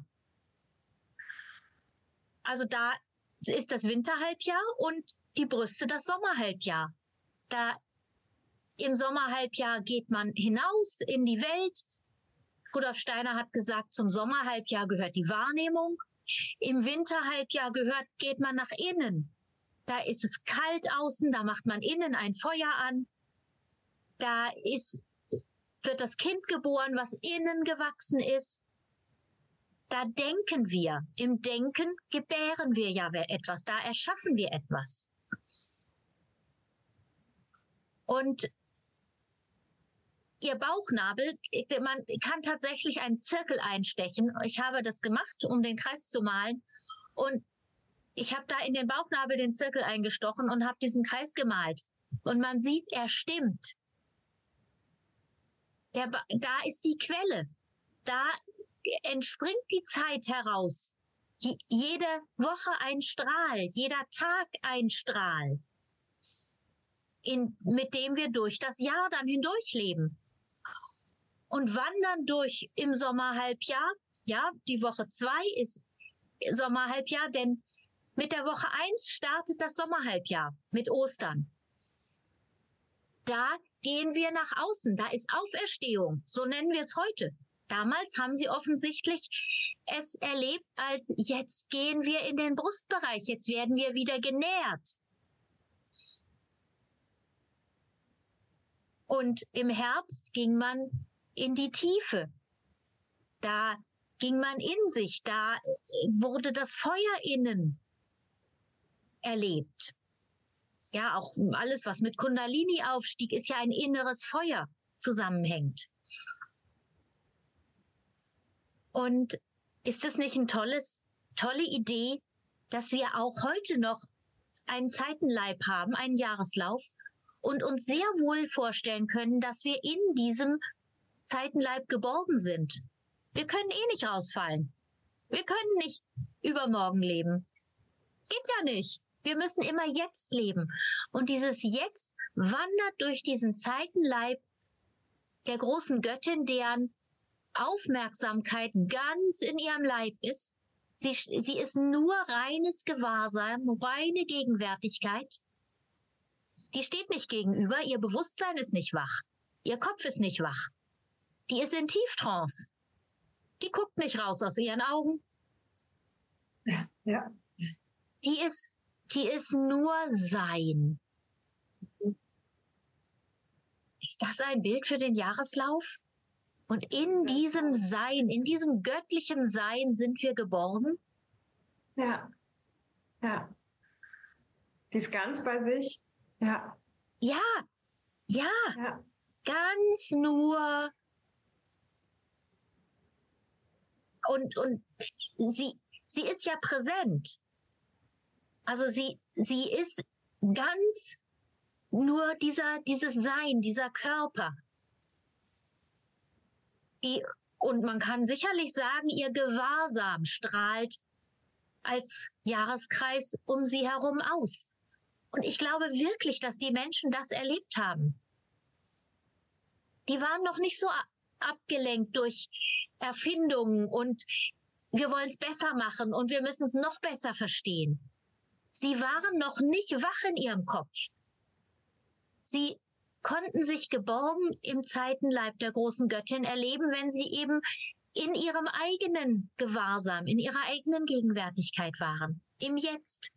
Also da ist das Winterhalbjahr und die Brüste das Sommerhalbjahr. Da im Sommerhalbjahr geht man hinaus in die Welt. Rudolf Steiner hat gesagt, zum Sommerhalbjahr gehört die Wahrnehmung. Im Winterhalbjahr gehört, geht man nach innen. Da ist es kalt außen, da macht man innen ein Feuer an. Da ist, wird das Kind geboren, was innen gewachsen ist. Da denken wir. Im Denken gebären wir ja etwas. Da erschaffen wir etwas. Und ihr Bauchnabel, man kann tatsächlich einen Zirkel einstechen. Ich habe das gemacht, um den Kreis zu malen. Und ich habe da in den Bauchnabel den Zirkel eingestochen und habe diesen Kreis gemalt. Und man sieht, er stimmt. Der, da ist die Quelle. Da entspringt die Zeit heraus. Jede Woche ein Strahl, jeder Tag ein Strahl, in, mit dem wir durch das Jahr dann hindurchleben. Und wandern durch im Sommerhalbjahr. Ja, die Woche zwei ist Sommerhalbjahr, denn mit der Woche eins startet das Sommerhalbjahr mit Ostern. Da gehen wir nach außen, da ist Auferstehung, so nennen wir es heute. Damals haben sie offensichtlich es erlebt als, jetzt gehen wir in den Brustbereich, jetzt werden wir wieder genährt. Und im Herbst ging man in die Tiefe. Da ging man in sich, da wurde das Feuer innen erlebt. Ja, auch alles, was mit Kundalini-Aufstieg ist, ja ein inneres Feuer zusammenhängt. Und ist es nicht eine tolles, tolle Idee, dass wir auch heute noch einen Zeitenleib haben, einen Jahreslauf und uns sehr wohl vorstellen können, dass wir in diesem Zeitenleib geborgen sind. Wir können eh nicht rausfallen. Wir können nicht übermorgen leben. Geht ja nicht. Wir müssen immer jetzt leben. Und dieses Jetzt wandert durch diesen Zeitenleib der großen Göttin, deren Aufmerksamkeit ganz in ihrem Leib ist. Sie, sie ist nur reines Gewahrsein, reine Gegenwärtigkeit. Die steht nicht gegenüber, ihr Bewusstsein ist nicht wach. Ihr Kopf ist nicht wach. Die ist in Tieftrance. Die guckt nicht raus aus ihren Augen. Ja, ja. Die ist, die ist nur Sein. ist das ein Bild für den Jahreslauf? Und in diesem Sein, in diesem göttlichen Sein sind wir geborgen? Ja, ja. Die ist ganz bei sich. Ja. Ja, ja, ja. ganz nur. Und, und sie, sie ist ja präsent. Also sie, sie ist ganz nur dieser, dieses Sein, dieser Körper. Die, und man kann sicherlich sagen, ihr Gewahrsam strahlt als Jahreskreis um sie herum aus. Und ich glaube wirklich, dass die Menschen das erlebt haben. Die waren noch nicht so abgelenkt durch Erfindungen und wir wollen es besser machen und wir müssen es noch besser verstehen. Sie waren noch nicht wach in ihrem Kopf. Sie konnten sich geborgen im Zeitenleib der großen Göttin erleben, wenn sie eben in ihrem eigenen Gewahrsam, in ihrer eigenen Gegenwärtigkeit waren, im Jetzt.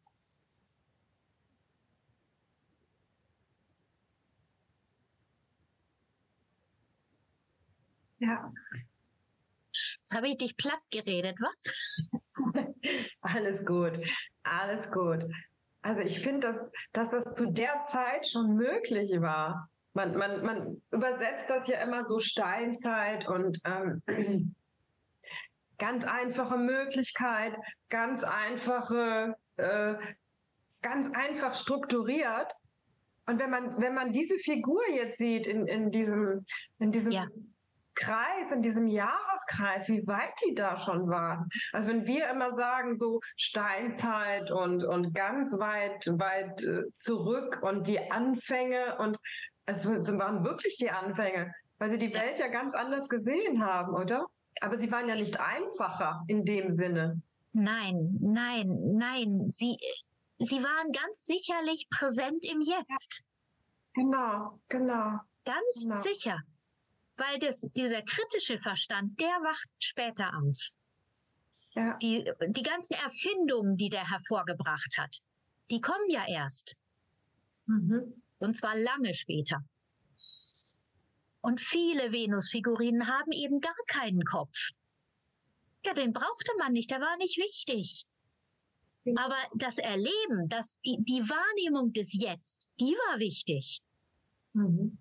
Ja. Jetzt habe ich dich platt geredet, was? Alles gut, alles gut. Also ich finde, dass, dass das zu der Zeit schon möglich war. Man, man, man übersetzt das ja immer so Steinzeit und ähm, ganz einfache Möglichkeit, ganz einfache, äh, ganz einfach strukturiert. Und wenn man, wenn man diese Figur jetzt sieht in, in diesem, in diesem ja. Kreis, in diesem Jahreskreis, wie weit die da schon waren. Also wenn wir immer sagen, so Steinzeit und, und ganz weit, weit zurück und die Anfänge und es waren wirklich die Anfänge, weil sie die ja. Welt ja ganz anders gesehen haben, oder? Aber sie waren ja nicht einfacher in dem Sinne. Nein, nein, nein. Sie, sie waren ganz sicherlich präsent im Jetzt. Ja. Genau, genau. Ganz genau. sicher. Weil das, dieser kritische Verstand, der wacht später auf. Ja. Die, die ganzen Erfindungen, die der hervorgebracht hat, die kommen ja erst. Mhm. Und zwar lange später. Und viele Venusfigurinen haben eben gar keinen Kopf. Ja, den brauchte man nicht, der war nicht wichtig. Mhm. Aber das Erleben, das, die, die Wahrnehmung des Jetzt, die war wichtig. Mhm.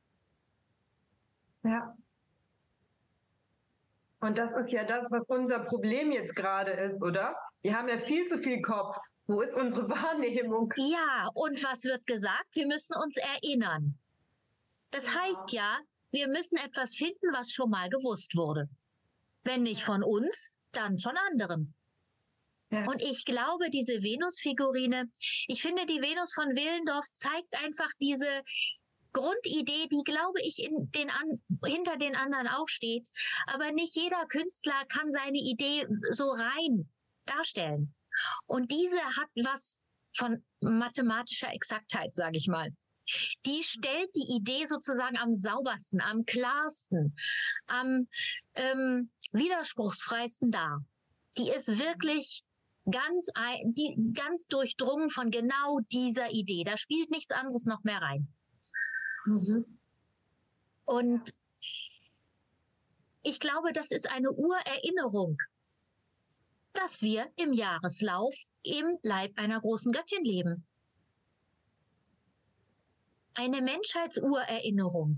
Ja. Und das ist ja das, was unser Problem jetzt gerade ist, oder? Wir haben ja viel zu viel Kopf. Wo ist unsere Wahrnehmung? Ja, und was wird gesagt? Wir müssen uns erinnern. Das ja. heißt ja, wir müssen etwas finden, was schon mal gewusst wurde. Wenn nicht von uns, dann von anderen. Ja. Und ich glaube, diese Venus-Figurine, ich finde, die Venus von Willendorf zeigt einfach diese Grundidee, die, glaube ich, in den an, hinter den anderen auch steht. Aber nicht jeder Künstler kann seine Idee so rein darstellen. Und diese hat was von mathematischer Exaktheit, sage ich mal. Die stellt die Idee sozusagen am saubersten, am klarsten, am ähm, widerspruchsfreisten dar. Die ist wirklich ganz, die, ganz durchdrungen von genau dieser Idee. Da spielt nichts anderes noch mehr rein. Mhm. Und ich glaube, das ist eine Urerinnerung, dass wir im Jahreslauf im Leib einer großen Göttin leben. Eine Menschheitsurerinnerung.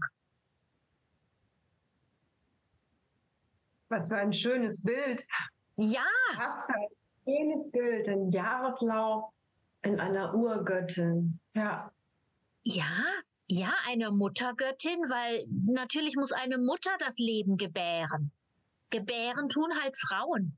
Was für ein schönes Bild. Ja. Was für ein schönes Bild, ein Jahreslauf in einer Urgöttin. Ja. Ja, ja, eine Muttergöttin, weil natürlich muss eine Mutter das Leben gebären. Gebären tun halt Frauen.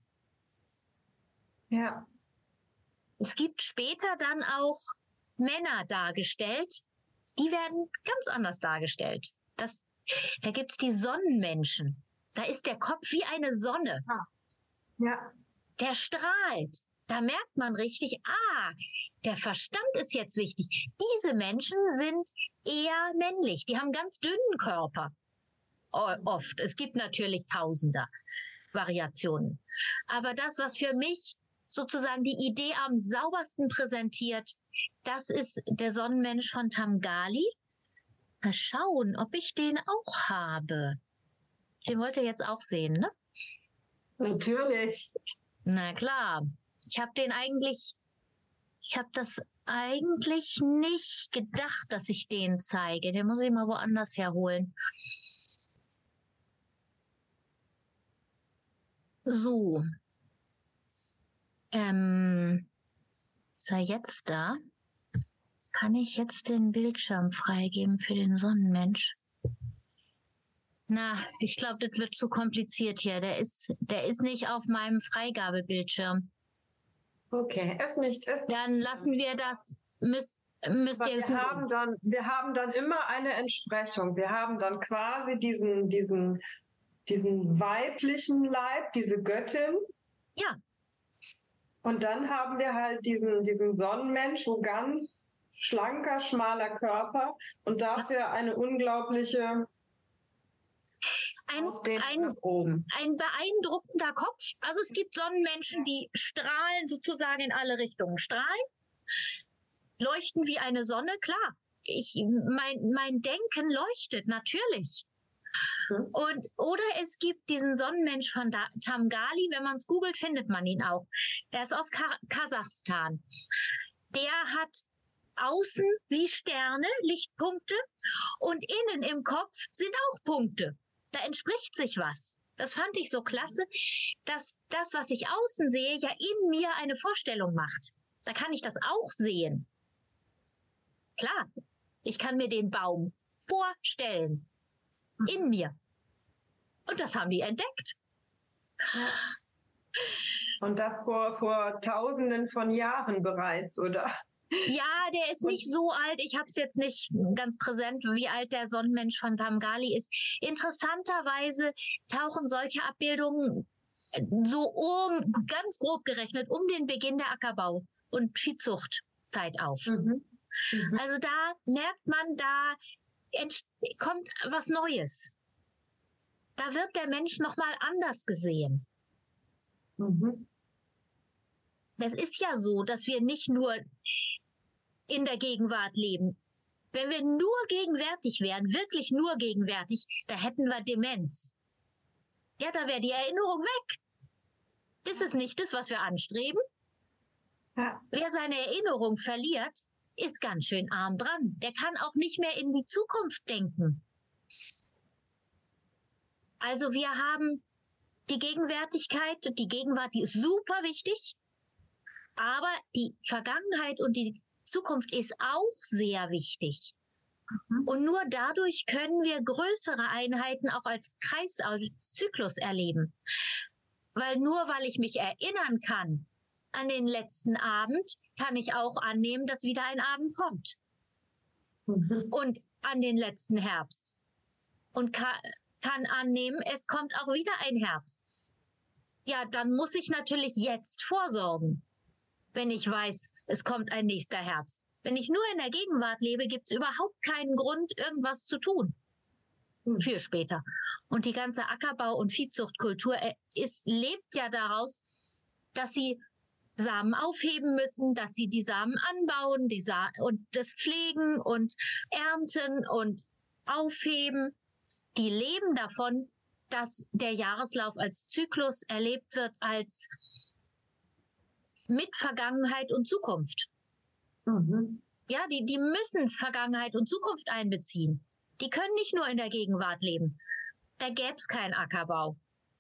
Ja. Es gibt später dann auch Männer dargestellt, die werden ganz anders dargestellt. Das, da gibt's die Sonnenmenschen. Da ist der Kopf wie eine Sonne. Ja. Ja. Der strahlt. Da merkt man richtig, ah, der Verstand ist jetzt wichtig. Diese Menschen sind eher männlich. Die haben ganz dünnen Körper. Oft. Es gibt natürlich Tausender Variationen. Aber das, was für mich sozusagen die Idee am saubersten präsentiert, das ist der Sonnenmensch von Tamgali. Mal schauen, ob ich den auch habe. Den wollt ihr jetzt auch sehen, ne? Natürlich. Na klar. Ich habe den eigentlich, ich habe das eigentlich nicht gedacht, dass ich den zeige. Den muss ich mal woanders herholen. So. Ähm, ist er jetzt da? Kann ich jetzt den Bildschirm freigeben für den Sonnenmensch? Na, ich glaube, das wird zu kompliziert hier. Der ist, der ist nicht auf meinem Freigabebildschirm. Okay, ist nicht, ist. Dann lassen wir das, müsst, müsst Aber ihr wir haben dann, wir haben dann immer eine Entsprechung. Wir haben dann quasi diesen, diesen, diesen weiblichen Leib, diese Göttin. Ja. Und dann haben wir halt diesen, diesen Sonnenmensch, wo ganz schlanker, schmaler Körper und dafür eine unglaubliche Ein, Ausdehnung ein, nach oben. ein beeindruckender Kopf. Also es gibt Sonnenmenschen, die strahlen sozusagen in alle Richtungen. Strahlen, leuchten wie eine Sonne, klar. Ich, mein, mein Denken leuchtet, natürlich. Hm. Und, oder es gibt diesen Sonnenmensch von da, Tamgali, wenn man es googelt, findet man ihn auch. Er ist aus Ka Kasachstan. Der hat außen wie Sterne, Lichtpunkte und innen im Kopf sind auch Punkte. Da entspricht sich was. Das fand ich so klasse, dass das, was ich außen sehe, ja in mir eine Vorstellung macht. Da kann ich das auch sehen. Klar, ich kann mir den Baum vorstellen. In mir. Und das haben die entdeckt. Ja. Und das vor, vor Tausenden von Jahren bereits, oder? Ja, der ist nicht so alt. Ich habe es jetzt nicht ganz präsent, wie alt der Sonnenmensch von Tamgali ist. Interessanterweise tauchen solche Abbildungen so um, ganz grob gerechnet, um den Beginn der Ackerbau- und Viehzuchtzeit auf. Mhm. Mhm. Also da merkt man, da kommt was Neues. Da wird der Mensch nochmal anders gesehen. Mhm. Das ist ja so, dass wir nicht nur in der Gegenwart leben. Wenn wir nur gegenwärtig wären, wirklich nur gegenwärtig, da hätten wir Demenz. Ja, da wäre die Erinnerung weg. Das ist nicht das, was wir anstreben. Ja. Wer seine Erinnerung verliert, ist ganz schön arm dran. Der kann auch nicht mehr in die Zukunft denken. Also wir haben die Gegenwärtigkeit, die Gegenwart, die ist super wichtig, aber die Vergangenheit und die Zukunft ist auch sehr wichtig. Mhm. Und nur dadurch können wir größere Einheiten auch als Kreis, als Zyklus erleben. Weil nur weil ich mich erinnern kann an den letzten Abend, kann ich auch annehmen, dass wieder ein Abend kommt. Mhm. Und an den letzten Herbst. Und kann, kann annehmen, es kommt auch wieder ein Herbst. Ja, dann muss ich natürlich jetzt vorsorgen, wenn ich weiß, es kommt ein nächster Herbst. Wenn ich nur in der Gegenwart lebe, gibt es überhaupt keinen Grund, irgendwas zu tun. Hm. Für später. Und die ganze Ackerbau- und Viehzuchtkultur ist, lebt ja daraus, dass sie Samen aufheben müssen, dass sie die Samen anbauen, die Sa und das pflegen und ernten und aufheben. Die leben davon, dass der Jahreslauf als Zyklus erlebt wird, als mit Vergangenheit und Zukunft. Mhm. Ja, die, die müssen Vergangenheit und Zukunft einbeziehen. Die können nicht nur in der Gegenwart leben. Da gäbe es keinen Ackerbau.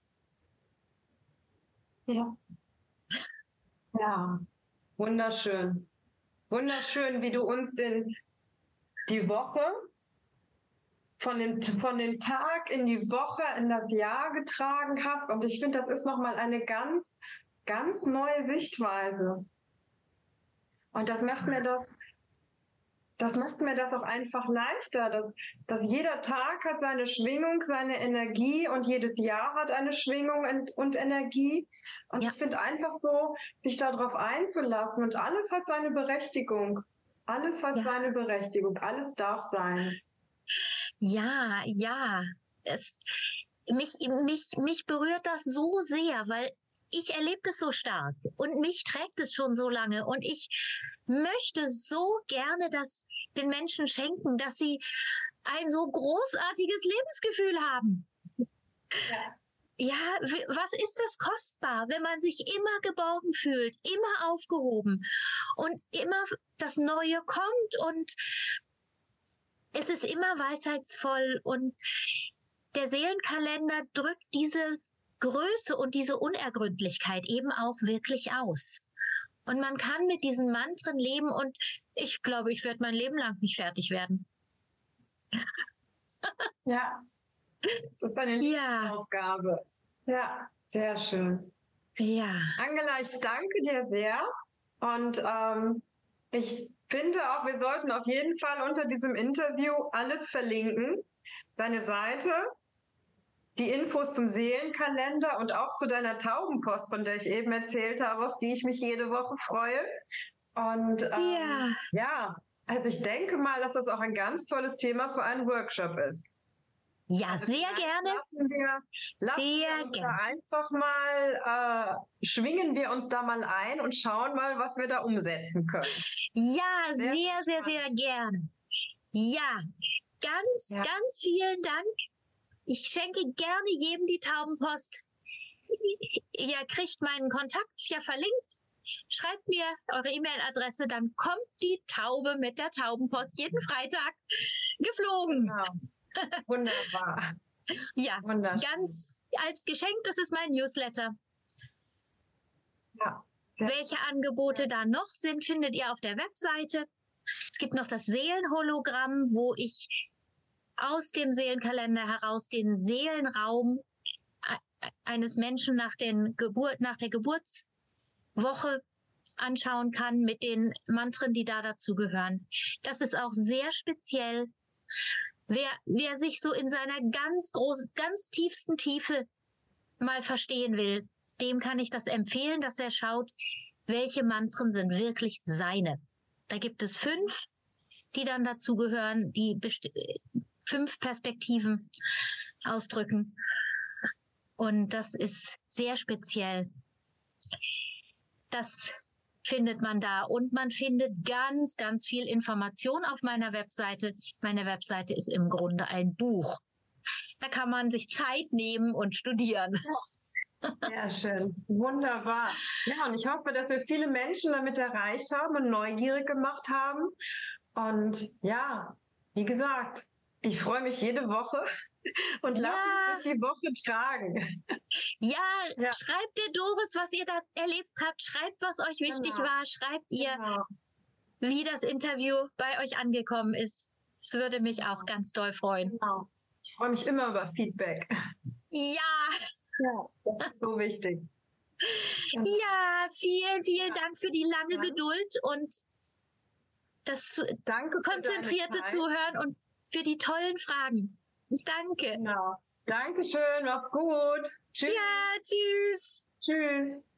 Ja. Ja, wunderschön. Wunderschön, wie du uns den, die Woche von dem, von dem Tag in die Woche, in das Jahr getragen hast. Und ich finde, das ist nochmal eine ganz, ganz neue Sichtweise. Und das macht mir das, das macht mir das auch einfach leichter, dass, dass jeder Tag hat seine Schwingung, seine Energie und jedes Jahr hat eine Schwingung und, und Energie. Und ja. Ich finde einfach so, sich darauf einzulassen und alles hat seine Berechtigung. Alles hat ja. seine Berechtigung. Alles darf sein. Ja, ja. Es, mich, mich, mich berührt das so sehr, weil ich erlebe das so stark und mich trägt es schon so lange und ich möchte so gerne das den Menschen schenken, dass sie ein so großartiges Lebensgefühl haben. Ja. Ja, was ist das kostbar, wenn man sich immer geborgen fühlt, immer aufgehoben und immer das Neue kommt und es ist immer weisheitsvoll und der Seelenkalender drückt diese Größe und diese Unergründlichkeit eben auch wirklich aus. Und man kann mit diesen Mantren leben und ich glaube, ich werde mein Leben lang nicht fertig werden. Ja, das ist eine Ja. Aufgabe. Ja, sehr schön. Ja. Angela, ich danke dir sehr und ähm, ich finde auch, wir sollten auf jeden Fall unter diesem Interview alles verlinken. Deine Seite, die Infos zum Seelenkalender und auch zu deiner Taubenpost, von der ich eben erzählt habe, auf die ich mich jede Woche freue. Und ähm, Ja. ja, also ich denke mal, dass das auch ein ganz tolles Thema für einen Workshop ist. Ja, also sehr gerne. Lassen wir, lassen sehr wir uns gerne. da einfach mal, äh, schwingen wir uns da mal ein und schauen mal, was wir da umsetzen können. Ja, Sehr, sehr, sehr, sehr gerne. Ja, ganz, Ja. ganz vielen Dank. Ich schenke gerne jedem die Taubenpost. Ihr kriegt meinen Kontakt ja verlinkt. Schreibt mir eure E-Mail-Adresse, dann kommt die Taube mit der Taubenpost jeden Freitag geflogen. Genau. Wunderbar. Ja, Wunderschön. ganz als Geschenk, das ist mein Newsletter. Ja. Welche Angebote da noch sind, findet ihr auf der Webseite. Es gibt noch das Seelenhologramm, wo ich aus dem Seelenkalender heraus den Seelenraum eines Menschen nach, den Geburt, nach der Geburtswoche anschauen kann mit den Mantren, die da dazugehören. Das ist auch sehr speziell. Wer, wer sich so in seiner ganz großen, ganz tiefsten Tiefe mal verstehen will, dem kann ich das empfehlen, dass er schaut, welche Mantren sind wirklich seine. Da gibt es fünf, die dann dazugehören, die fünf Perspektiven ausdrücken. Und das ist sehr speziell. Das findet man da. Und man findet ganz, ganz viel Information auf meiner Webseite. Meine Webseite ist im Grunde ein Buch. Da kann man sich Zeit nehmen und studieren. Sehr schön. Wunderbar. Ja, und ich hoffe, dass wir viele Menschen damit erreicht haben und neugierig gemacht haben. Und ja, wie gesagt, ich freue mich jede Woche und lass Ja. mich durch die Woche tragen. Ja, Ja. schreibt der Doris, was ihr da erlebt habt. Schreibt, was euch wichtig Genau. war. Schreibt ihr, Genau. wie das Interview bei euch angekommen ist. Es würde mich auch ganz doll freuen. Genau. Ich freue mich immer über Feedback. Ja. Ja, das ist so wichtig. Genau. Ja, vielen, vielen Ja. Dank für die lange Ja. Geduld und das Danke für konzentrierte deine Zeit. Zuhören und für die tollen Fragen. Danke. Genau. Dankeschön, mach's gut. Tschüss. Ja, tschüss. Tschüss.